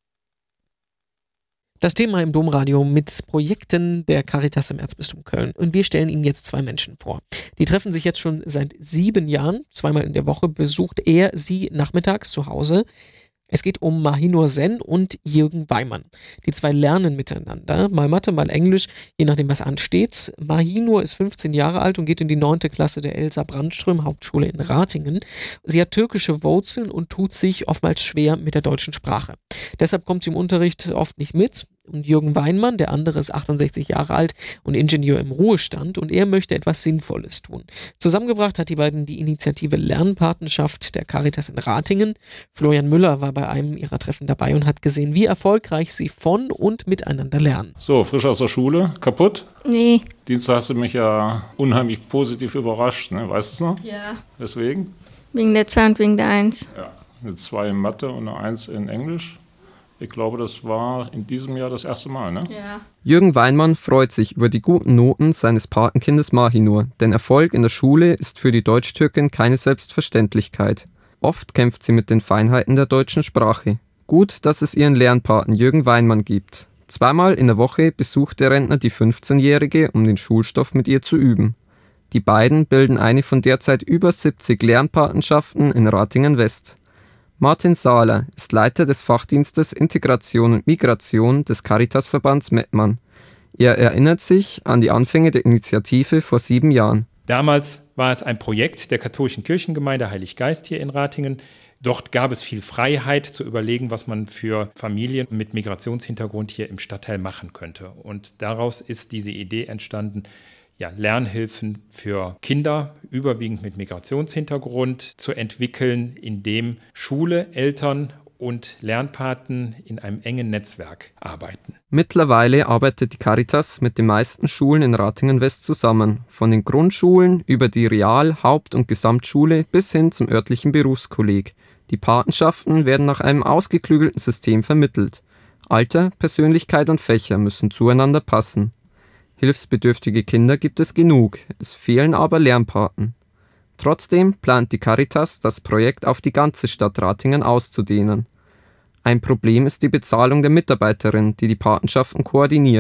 Das Thema im Domradio mit Projekten der Caritas im Erzbistum Köln. Und wir stellen Ihnen jetzt zwei Menschen vor. Die treffen sich jetzt schon seit 7 Jahren. 2-mal in der Woche besucht er sie nachmittags zu Hause. Es geht um Mahinur Sen und Jürgen Weimann. Die zwei lernen miteinander, mal Mathe, mal Englisch, je nachdem was ansteht. Mahinur ist 15 Jahre alt und geht in die 9. Klasse der Elsa Brandström Hauptschule in Ratingen. Sie hat türkische Wurzeln und tut sich oftmals schwer mit der deutschen Sprache. Deshalb kommt sie im Unterricht oft nicht mit. Und Jürgen Weinmann, der andere ist 68 Jahre alt und Ingenieur im Ruhestand und er möchte etwas Sinnvolles tun. Zusammengebracht hat die beiden die Initiative Lernpatenschaft der Caritas in Ratingen. Florian Müller war bei einem ihrer Treffen dabei und hat gesehen, wie erfolgreich sie von und miteinander lernen. So, frisch aus der Schule, kaputt? Nee. Dienstag hast du mich ja unheimlich positiv überrascht, ne? Weißt du es noch? Ja. Weswegen? Wegen der 2 und wegen der 1. Ja, eine 2 in Mathe und eine 1 in Englisch. Ich glaube, das war in diesem Jahr das erste Mal, ne? Ja. Jürgen Weinmann freut sich über die guten Noten seines Patenkindes Mahinur, denn Erfolg in der Schule ist für die Deutsch-Türkin keine Selbstverständlichkeit. Oft kämpft sie mit den Feinheiten der deutschen Sprache. Gut, dass es ihren Lernpaten Jürgen Weinmann gibt. 2-mal in der Woche besucht der Rentner die 15-Jährige, um den Schulstoff mit ihr zu üben. Die beiden bilden eine von derzeit über 70 Lernpatenschaften in Ratingen-West. Martin Sahler ist Leiter des Fachdienstes Integration und Migration des Caritasverbands Mettmann. Er erinnert sich an die Anfänge der Initiative vor 7 Jahren. Damals war es ein Projekt der katholischen Kirchengemeinde Heilig Geist hier in Ratingen. Dort gab es viel Freiheit zu überlegen, was man für Familien mit Migrationshintergrund hier im Stadtteil machen könnte. Und daraus ist diese Idee entstanden, ja, Lernhilfen für Kinder, überwiegend mit Migrationshintergrund, zu entwickeln, indem Schule, Eltern und Lernpaten in einem engen Netzwerk arbeiten. Mittlerweile arbeitet die Caritas mit den meisten Schulen in Ratingen-West zusammen, von den Grundschulen über die Real-, Haupt- und Gesamtschule bis hin zum örtlichen Berufskolleg. Die Patenschaften werden nach einem ausgeklügelten System vermittelt. Alter, Persönlichkeit und Fächer müssen zueinander passen. Hilfsbedürftige Kinder gibt es genug, es fehlen aber Lernpaten. Trotzdem plant die Caritas, das Projekt auf die ganze Stadt Ratingen auszudehnen. Ein Problem ist die Bezahlung der Mitarbeiterin, die die Patenschaften koordiniert.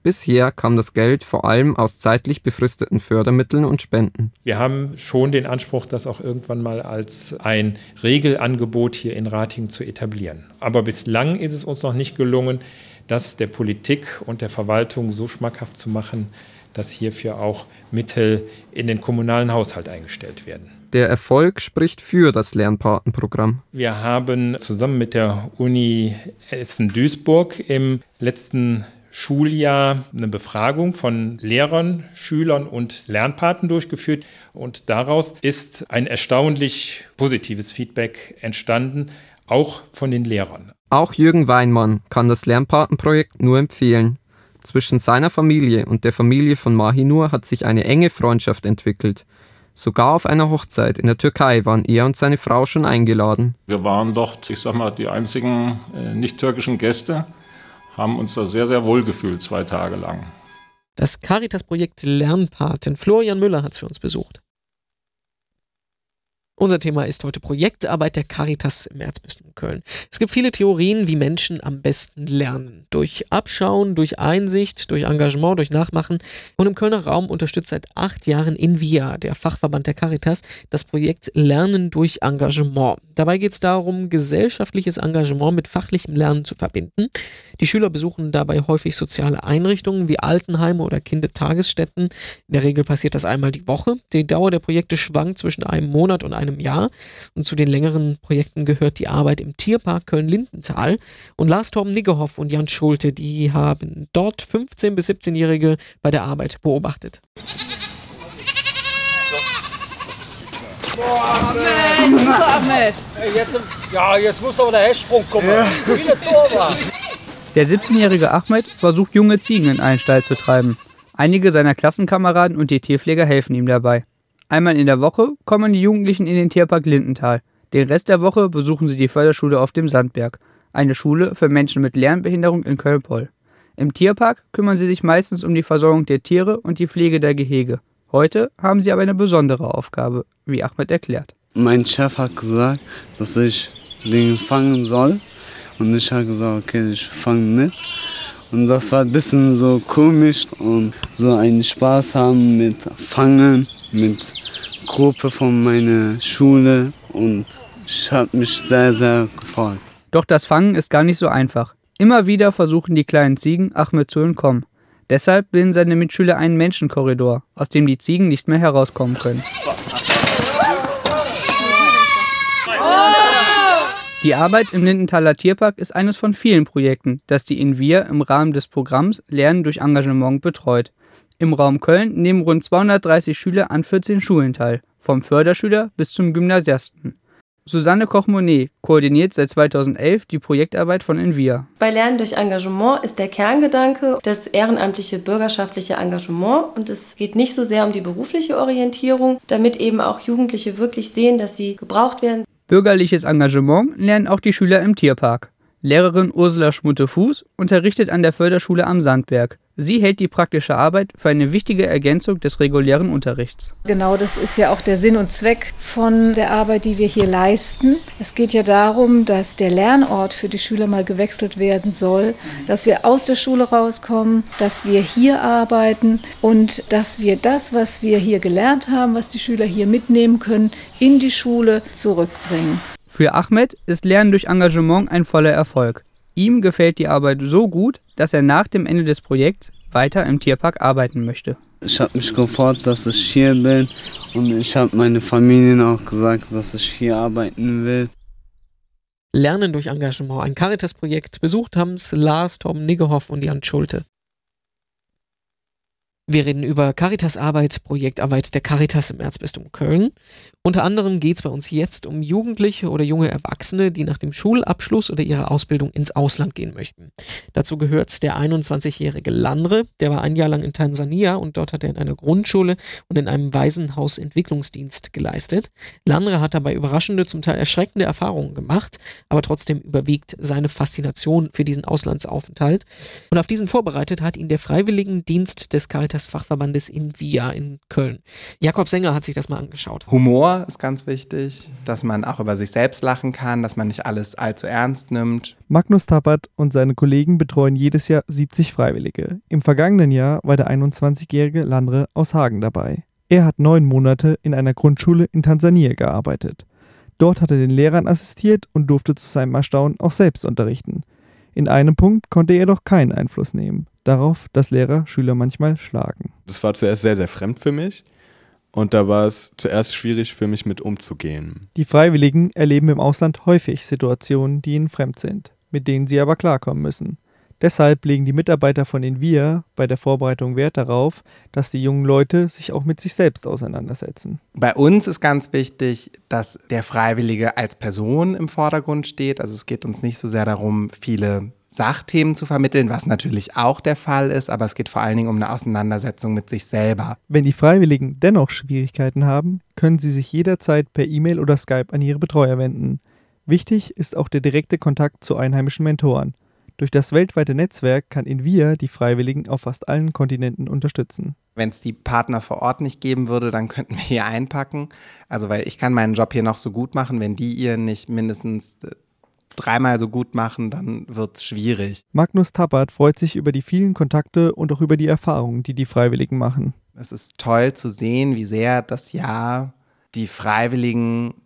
Bisher kam das Geld vor allem aus zeitlich befristeten Fördermitteln und Spenden. Wir haben schon den Anspruch, das auch irgendwann mal als ein Regelangebot hier in Ratingen zu etablieren. Aber bislang ist es uns noch nicht gelungen, das der Politik und der Verwaltung so schmackhaft zu machen, dass hierfür auch Mittel in den kommunalen Haushalt eingestellt werden. Der Erfolg spricht für das Lernpatenprogramm. Wir haben zusammen mit der Uni Essen-Duisburg im letzten Schuljahr eine Befragung von Lehrern, Schülern und Lernpaten durchgeführt. Und daraus ist ein erstaunlich positives Feedback entstanden, auch von den Lehrern. Auch Jürgen Weinmann kann das Lernpatenprojekt nur empfehlen. Zwischen seiner Familie und der Familie von Mahinur hat sich eine enge Freundschaft entwickelt. Sogar auf einer Hochzeit in der Türkei waren er und seine Frau schon eingeladen. Wir waren dort, die einzigen nicht-türkischen Gäste, haben uns da sehr, sehr wohl gefühlt 2 Tage lang. Das Caritas-Projekt Lernpaten. Florian Müller hat es für uns besucht. Unser Thema ist heute Projektarbeit der Caritas im Erzbistum Köln. Es gibt viele Theorien, wie Menschen am besten lernen. Durch Abschauen, durch Einsicht, durch Engagement, durch Nachmachen. Und im Kölner Raum unterstützt seit 8 Jahren INVIA, der Fachverband der Caritas, das Projekt Lernen durch Engagement. Dabei geht es darum, gesellschaftliches Engagement mit fachlichem Lernen zu verbinden. Die Schüler besuchen dabei häufig soziale Einrichtungen wie Altenheime oder Kindertagesstätten. In der Regel passiert das einmal die Woche. Die Dauer der Projekte schwankt zwischen einem Monat und einem Jahr. Und zu den längeren Projekten gehört die Arbeit im Tierpark Köln-Lindenthal. Und Lars Torben Niggehoff und Jan Schulte, die haben dort 15- bis 17-Jährige bei der Arbeit beobachtet. Ahmed! Jetzt muss aber der Hechtsprung kommen. Ja. Viele Tore. Der 17-jährige Ahmed versucht, junge Ziegen in einen Stall zu treiben. Einige seiner Klassenkameraden und die Tierpfleger helfen ihm dabei. Einmal in der Woche kommen die Jugendlichen in den Tierpark Lindenthal. Den Rest der Woche besuchen sie die Förderschule auf dem Sandberg, eine Schule für Menschen mit Lernbehinderung in Köln-Poll. Im Tierpark kümmern sie sich meistens um die Versorgung der Tiere und die Pflege der Gehege. Heute haben sie aber eine besondere Aufgabe, wie Ahmed erklärt. Mein Chef hat gesagt, dass ich den fangen soll. Und ich habe gesagt, okay, ich fange mit. Und das war ein bisschen so komisch und so einen Spaß haben mit Fangen, mit Gruppe von meiner Schule. Und ich habe mich sehr, sehr gefreut. Doch das Fangen ist gar nicht so einfach. Immer wieder versuchen die kleinen Ziegen, Ahmed zu entkommen. Deshalb bilden seine Mitschüler einen Menschenkorridor, aus dem die Ziegen nicht mehr herauskommen können. Die Arbeit im Lindenthaler Tierpark ist eines von vielen Projekten, das die INVIA im Rahmen des Programms Lernen durch Engagement betreut. Im Raum Köln nehmen rund 230 Schüler an 14 Schulen teil, vom Förderschüler bis zum Gymnasiasten. Susanne Koch-Monet koordiniert seit 2011 die Projektarbeit von INVIA. Bei Lernen durch Engagement ist der Kerngedanke das ehrenamtliche bürgerschaftliche Engagement und es geht nicht so sehr um die berufliche Orientierung, damit eben auch Jugendliche wirklich sehen, dass sie gebraucht werden. Bürgerliches Engagement lernen auch die Schüler im Tierpark. Lehrerin Ursula Schmutte-Fuß unterrichtet an der Förderschule am Sandberg. Sie hält die praktische Arbeit für eine wichtige Ergänzung des regulären Unterrichts. Genau, das ist ja auch der Sinn und Zweck von der Arbeit, die wir hier leisten. Es geht ja darum, dass der Lernort für die Schüler mal gewechselt werden soll, dass wir aus der Schule rauskommen, dass wir hier arbeiten und dass wir das, was wir hier gelernt haben, was die Schüler hier mitnehmen können, in die Schule zurückbringen. Für Ahmed ist Lernen durch Engagement ein voller Erfolg. Ihm gefällt die Arbeit so gut, dass er nach dem Ende des Projekts weiter im Tierpark arbeiten möchte. Ich habe mich gefreut, dass ich hier bin und ich habe meine Familie auch gesagt, dass ich hier arbeiten will. Lernen durch Engagement, ein Caritas-Projekt. Besucht haben es Lars Torben Niggehoff und Jan Schulte. Wir reden über Caritas-Arbeit, Projektarbeit der Caritas im Erzbistum Köln. Unter anderem geht es bei uns jetzt um Jugendliche oder junge Erwachsene, die nach dem Schulabschluss oder ihrer Ausbildung ins Ausland gehen möchten. Dazu gehört der 21-jährige Landre, der war 1 Jahr lang in Tansania und dort hat er in einer Grundschule und in einem Waisenhaus Entwicklungsdienst geleistet. Landre hat dabei überraschende, zum Teil erschreckende Erfahrungen gemacht, aber trotzdem überwiegt seine Faszination für diesen Auslandsaufenthalt. Und auf diesen vorbereitet hat ihn der Freiwilligendienst des Caritas Caritas-Fachverbandes INVIA in Köln. Jakob Sänger hat sich das mal angeschaut. Humor ist ganz wichtig, dass man auch über sich selbst lachen kann, dass man nicht alles allzu ernst nimmt. Magnus Tappert und seine Kollegen betreuen jedes Jahr 70 Freiwillige. Im vergangenen Jahr war der 21-jährige Landre aus Hagen dabei. Er hat 9 Monate in einer Grundschule in Tansania gearbeitet. Dort hat er den Lehrern assistiert und durfte zu seinem Erstaunen auch selbst unterrichten. In einem Punkt konnte er jedoch keinen Einfluss nehmen, darauf, dass Lehrer Schüler manchmal schlagen. Das war zuerst sehr, sehr fremd für mich und da war es zuerst schwierig für mich mit umzugehen. Die Freiwilligen erleben im Ausland häufig Situationen, die ihnen fremd sind, mit denen sie aber klarkommen müssen. Deshalb legen die Mitarbeiter von INVIA bei der Vorbereitung Wert darauf, dass die jungen Leute sich auch mit sich selbst auseinandersetzen. Bei uns ist ganz wichtig, dass der Freiwillige als Person im Vordergrund steht. Also es geht uns nicht so sehr darum, viele Sachthemen zu vermitteln, was natürlich auch der Fall ist, aber es geht vor allen Dingen um eine Auseinandersetzung mit sich selber. Wenn die Freiwilligen dennoch Schwierigkeiten haben, können sie sich jederzeit per E-Mail oder Skype an ihre Betreuer wenden. Wichtig ist auch der direkte Kontakt zu einheimischen Mentoren. Durch das weltweite Netzwerk kann INVIA die Freiwilligen auf fast allen Kontinenten unterstützen. Wenn es die Partner vor Ort nicht geben würde, dann könnten wir hier einpacken. Also weil ich kann meinen Job hier noch so gut machen, wenn die ihr nicht mindestens 3-mal so gut machen, dann wird es schwierig. Magnus Tappert freut sich über die vielen Kontakte und auch über die Erfahrungen, die die Freiwilligen machen. Es ist toll zu sehen, wie sehr das Jahr die Freiwilligen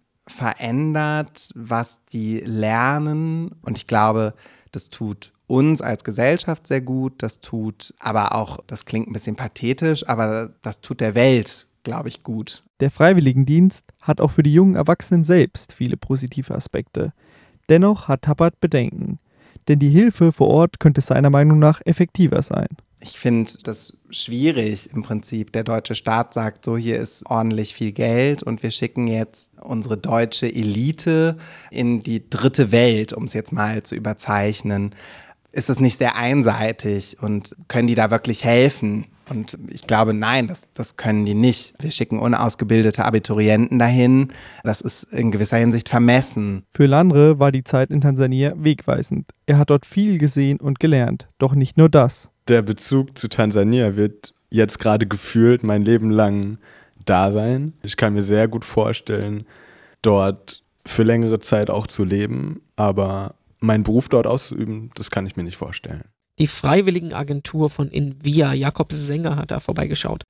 verändert, was die lernen. Und ich glaube, das tut uns als Gesellschaft sehr gut, das tut aber auch, das klingt ein bisschen pathetisch, aber das tut der Welt, glaube ich, gut. Der Freiwilligendienst hat auch für die jungen Erwachsenen selbst viele positive Aspekte. Dennoch hat Tappert Bedenken, denn die Hilfe vor Ort könnte seiner Meinung nach effektiver sein. Ich finde das schwierig im Prinzip. Der deutsche Staat sagt so, hier ist ordentlich viel Geld und wir schicken jetzt unsere deutsche Elite in die dritte Welt, um es jetzt mal zu überzeichnen. Ist es nicht sehr einseitig und können die da wirklich helfen? Und ich glaube, nein, das können die nicht. Wir schicken unausgebildete Abiturienten dahin. Das ist in gewisser Hinsicht vermessen. Für Landre war die Zeit in Tansania wegweisend. Er hat dort viel gesehen und gelernt, doch nicht nur das. Der Bezug zu Tansania wird jetzt gerade gefühlt mein Leben lang da sein. Ich kann mir sehr gut vorstellen, dort für längere Zeit auch zu leben, aber meinen Beruf dort auszuüben, das kann ich mir nicht vorstellen. Die Freiwilligenagentur von INVIA, Jakob Sänger, hat da vorbeigeschaut.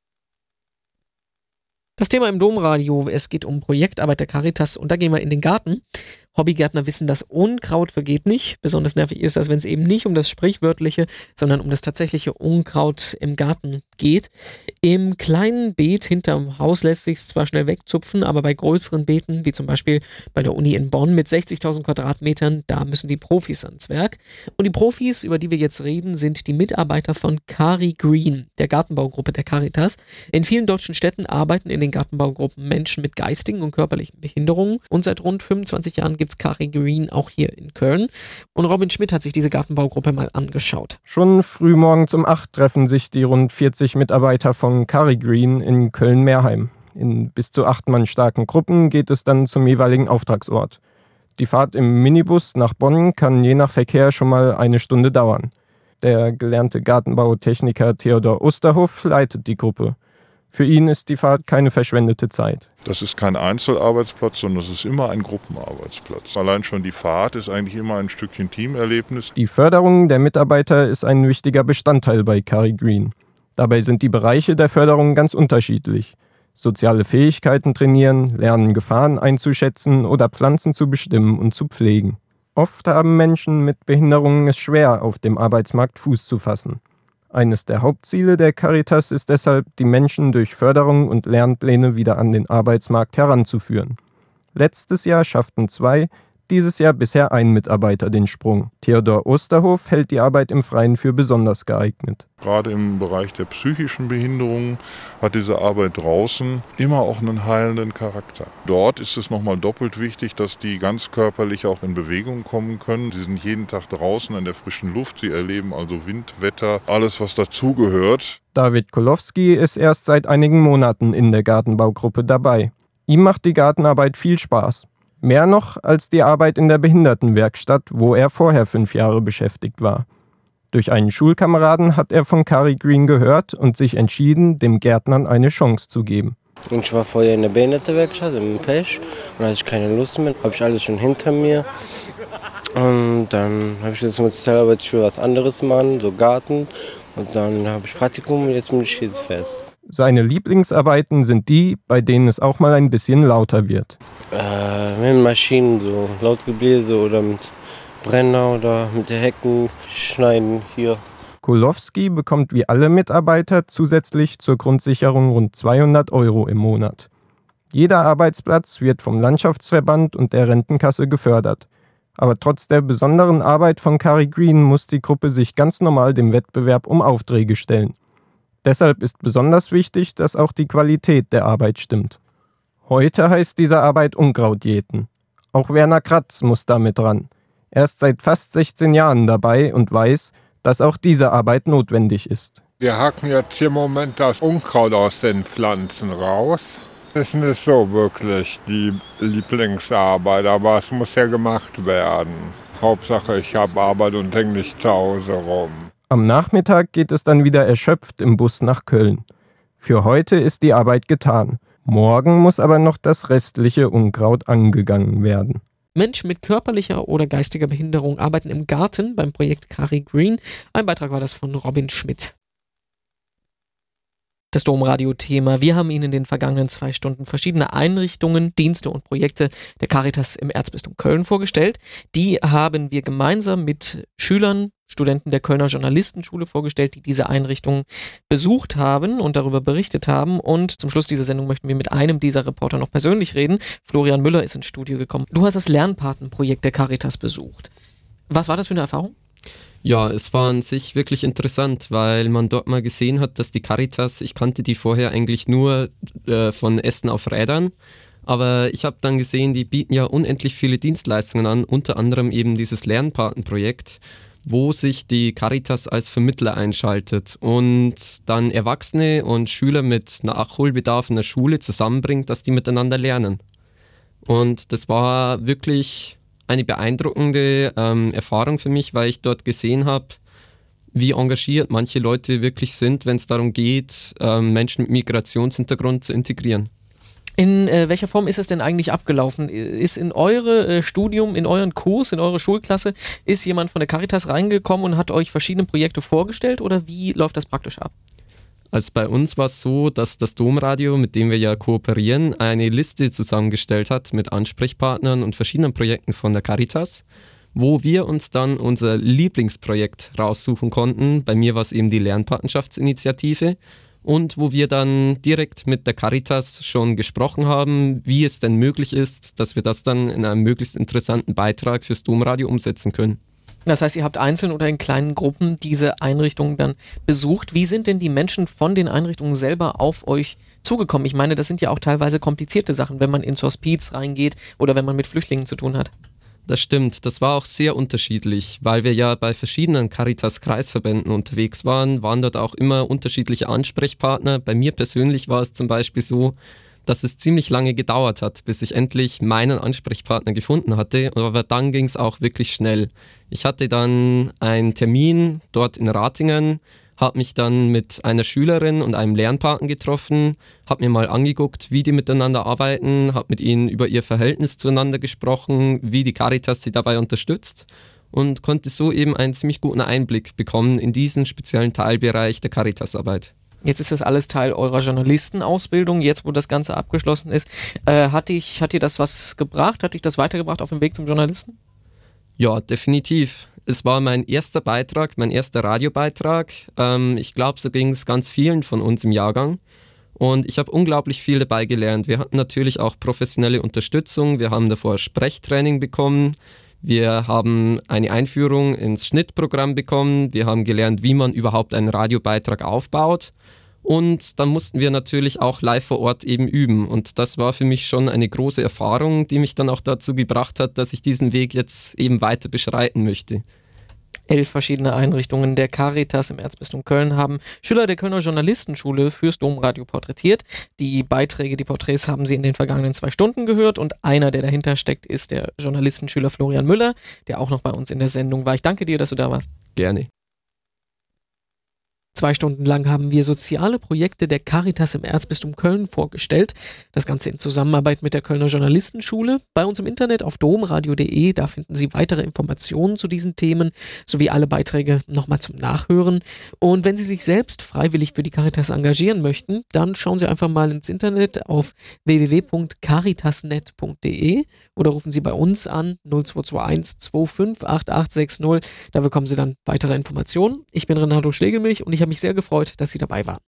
Das Thema im Domradio, es geht um Projektarbeit der Caritas und da gehen wir in den Garten. Hobbygärtner wissen, dass Unkraut vergeht nicht. Besonders nervig ist das, wenn es eben nicht um das Sprichwörtliche, sondern um das tatsächliche Unkraut im Garten geht. Im kleinen Beet hinterm Haus lässt sich es zwar schnell wegzupfen, aber bei größeren Beeten, wie zum Beispiel bei der Uni in Bonn mit 60.000 Quadratmetern, da müssen die Profis ans Werk. Und die Profis, über die wir jetzt reden, sind die Mitarbeiter von Cari Green, der Gartenbaugruppe der Caritas. In vielen deutschen Städten arbeiten in den Gartenbaugruppen Menschen mit geistigen und körperlichen Behinderungen und seit rund 25 Jahren gibt es Cari Green auch hier in Köln. Und Robin Schmidt hat sich diese Gartenbaugruppe mal angeschaut. Schon früh morgens um 8 treffen sich die rund 40 Mitarbeiter von Cari Green in Köln-Meerheim. In bis zu 8 Mann starken Gruppen geht es dann zum jeweiligen Auftragsort. Die Fahrt im Minibus nach Bonn kann je nach Verkehr schon mal 1 Stunde dauern. Der gelernte Gartenbautechniker Theodor Osterhoff leitet die Gruppe. Für ihn ist die Fahrt keine verschwendete Zeit. Das ist kein Einzelarbeitsplatz, sondern es ist immer ein Gruppenarbeitsplatz. Allein schon die Fahrt ist eigentlich immer ein Stückchen Teamerlebnis. Die Förderung der Mitarbeiter ist ein wichtiger Bestandteil bei Cari Green. Dabei sind die Bereiche der Förderung ganz unterschiedlich. Soziale Fähigkeiten trainieren, lernen Gefahren einzuschätzen oder Pflanzen zu bestimmen und zu pflegen. Oft haben Menschen mit Behinderungen es schwer, auf dem Arbeitsmarkt Fuß zu fassen. Eines der Hauptziele der Caritas ist deshalb, die Menschen durch Förderung und Lernpläne wieder an den Arbeitsmarkt heranzuführen. Letztes Jahr schafften 2, dieses Jahr bisher 1 Mitarbeiter den Sprung. Theodor Osterhoff hält die Arbeit im Freien für besonders geeignet. Gerade im Bereich der psychischen Behinderungen hat diese Arbeit draußen immer auch einen heilenden Charakter. Dort ist es nochmal doppelt wichtig, dass die ganz körperlich auch in Bewegung kommen können. Sie sind jeden Tag draußen in der frischen Luft, sie erleben also Wind, Wetter, alles was dazugehört. David Kolowski ist erst seit einigen Monaten in der Gartenbaugruppe dabei. Ihm macht die Gartenarbeit viel Spaß. Mehr noch als die Arbeit in der Behindertenwerkstatt, wo er vorher 5 Jahre beschäftigt war. Durch einen Schulkameraden hat er von Cari Green gehört und sich entschieden, dem Gärtnern eine Chance zu geben. Und ich war vorher in der Behindertenwerkstatt im Pech und da hatte ich keine Lust mehr, habe ich alles schon hinter mir. Und dann habe ich jetzt mit Sozialarbeit für was anderes machen, so Garten. Und dann habe ich Praktikum und jetzt bin ich hier fest. Seine Lieblingsarbeiten sind die, bei denen es auch mal ein bisschen lauter wird. Mit Maschinen, so Lautgebläse oder mit Brenner oder mit der Hecken schneiden hier. Kulowski bekommt wie alle Mitarbeiter zusätzlich zur Grundsicherung rund 200 € im Monat. Jeder Arbeitsplatz wird vom Landschaftsverband und der Rentenkasse gefördert. Aber trotz der besonderen Arbeit von Cari Green muss die Gruppe sich ganz normal dem Wettbewerb um Aufträge stellen. Deshalb ist besonders wichtig, dass auch die Qualität der Arbeit stimmt. Heute heißt diese Arbeit Unkraut jäten. Auch Werner Kratz muss damit ran. Er ist seit fast 16 Jahren dabei und weiß, dass auch diese Arbeit notwendig ist. Wir hacken jetzt hier im Moment das Unkraut aus den Pflanzen raus. Das ist nicht so wirklich die Lieblingsarbeit, aber es muss ja gemacht werden. Hauptsache, ich habe Arbeit und hänge nicht zu Hause rum. Am Nachmittag geht es dann wieder erschöpft im Bus nach Köln. Für heute ist die Arbeit getan. Morgen muss aber noch das restliche Unkraut angegangen werden. Menschen mit körperlicher oder geistiger Behinderung arbeiten im Garten beim Projekt Cari Green. Ein Beitrag war das von Robin Schmidt. Das Domradio-Thema. Wir haben Ihnen in den vergangenen 2 Stunden verschiedene Einrichtungen, Dienste und Projekte der Caritas im Erzbistum Köln vorgestellt. Die haben wir gemeinsam mit Schülern, Studenten der Kölner Journalistenschule vorgestellt, die diese Einrichtungen besucht haben und darüber berichtet haben. Und zum Schluss dieser Sendung möchten wir mit einem dieser Reporter noch persönlich reden. Florian Müller ist ins Studio gekommen. Du hast das Lernpatenprojekt der Caritas besucht. Was war das für eine Erfahrung? Ja, es war an sich wirklich interessant, weil man dort mal gesehen hat, dass die Caritas, ich kannte die vorher eigentlich nur von Essen auf Rädern, aber ich habe dann gesehen, die bieten ja unendlich viele Dienstleistungen an, unter anderem eben dieses Lernpatenprojekt, wo sich die Caritas als Vermittler einschaltet und dann Erwachsene und Schüler mit Nachholbedarf in der Schule zusammenbringt, dass die miteinander lernen. Und das war wirklich eine beeindruckende Erfahrung für mich, weil ich dort gesehen habe, wie engagiert manche Leute wirklich sind, wenn es darum geht, Menschen mit Migrationshintergrund zu integrieren. In welcher Form ist es denn eigentlich abgelaufen? Ist in eure Studium, in euren Kurs, in eure Schulklasse, ist jemand von der Caritas reingekommen und hat euch verschiedene Projekte vorgestellt oder wie läuft das praktisch ab? Also bei uns war es so, dass das Domradio, mit dem wir ja kooperieren, eine Liste zusammengestellt hat mit Ansprechpartnern und verschiedenen Projekten von der Caritas, wo wir uns dann unser Lieblingsprojekt raussuchen konnten. Bei mir war es eben die Lernpatenschaftsinitiative und wo wir dann direkt mit der Caritas schon gesprochen haben, wie es denn möglich ist, dass wir das dann in einem möglichst interessanten Beitrag fürs Domradio umsetzen können. Das heißt, ihr habt einzeln oder in kleinen Gruppen diese Einrichtungen dann besucht. Wie sind denn die Menschen von den Einrichtungen selber auf euch zugekommen? Ich meine, das sind ja auch teilweise komplizierte Sachen, wenn man ins Hospiz reingeht oder wenn man mit Flüchtlingen zu tun hat. Das stimmt, das war auch sehr unterschiedlich, weil wir ja bei verschiedenen Caritas-Kreisverbänden unterwegs waren dort auch immer unterschiedliche Ansprechpartner. Bei mir persönlich war es zum Beispiel so, dass es ziemlich lange gedauert hat, bis ich endlich meinen Ansprechpartner gefunden hatte, aber dann ging es auch wirklich schnell. Ich hatte dann einen Termin dort in Ratingen, habe mich dann mit einer Schülerin und einem Lernpaten getroffen, habe mir mal angeguckt, wie die miteinander arbeiten, habe mit ihnen über ihr Verhältnis zueinander gesprochen, wie die Caritas sie dabei unterstützt und konnte so eben einen ziemlich guten Einblick bekommen in diesen speziellen Teilbereich der Caritasarbeit. Jetzt ist das alles Teil eurer Journalistenausbildung, jetzt wo das Ganze abgeschlossen ist. Hat dir das was gebracht? Hat dich das weitergebracht auf dem Weg zum Journalisten? Ja, definitiv. Es war mein erster Beitrag, mein erster Radiobeitrag. Ich glaube, so ging es ganz vielen von uns im Jahrgang. Und ich habe unglaublich viel dabei gelernt. Wir hatten natürlich auch professionelle Unterstützung. Wir haben davor Sprechtraining bekommen. Wir haben eine Einführung ins Schnittprogramm bekommen. Wir haben gelernt, wie man überhaupt einen Radiobeitrag aufbaut. Und dann mussten wir natürlich auch live vor Ort eben üben. Und das war für mich schon eine große Erfahrung, die mich dann auch dazu gebracht hat, dass ich diesen Weg jetzt eben weiter beschreiten möchte. 11 verschiedene Einrichtungen der Caritas im Erzbistum Köln haben Schüler der Kölner Journalistenschule fürs Domradio porträtiert. Die Beiträge, die Porträts haben Sie in den vergangenen 2 Stunden gehört und einer, der dahinter steckt, ist der Journalistenschüler Florian Müller, der auch noch bei uns in der Sendung war. Ich danke dir, dass du da warst. Gerne. 2 Stunden lang haben wir soziale Projekte der Caritas im Erzbistum Köln vorgestellt. Das Ganze in Zusammenarbeit mit der Kölner Journalistenschule. Bei uns im Internet auf domradio.de, da finden Sie weitere Informationen zu diesen Themen sowie alle Beiträge nochmal zum Nachhören. Und wenn Sie sich selbst freiwillig für die Caritas engagieren möchten, dann schauen Sie einfach mal ins Internet auf www.caritasnet.de oder rufen Sie bei uns an 0221 258860. Da bekommen Sie dann weitere Informationen. Ich bin Renato Schlegelmilch und ich habe mich sehr gefreut, dass Sie dabei waren.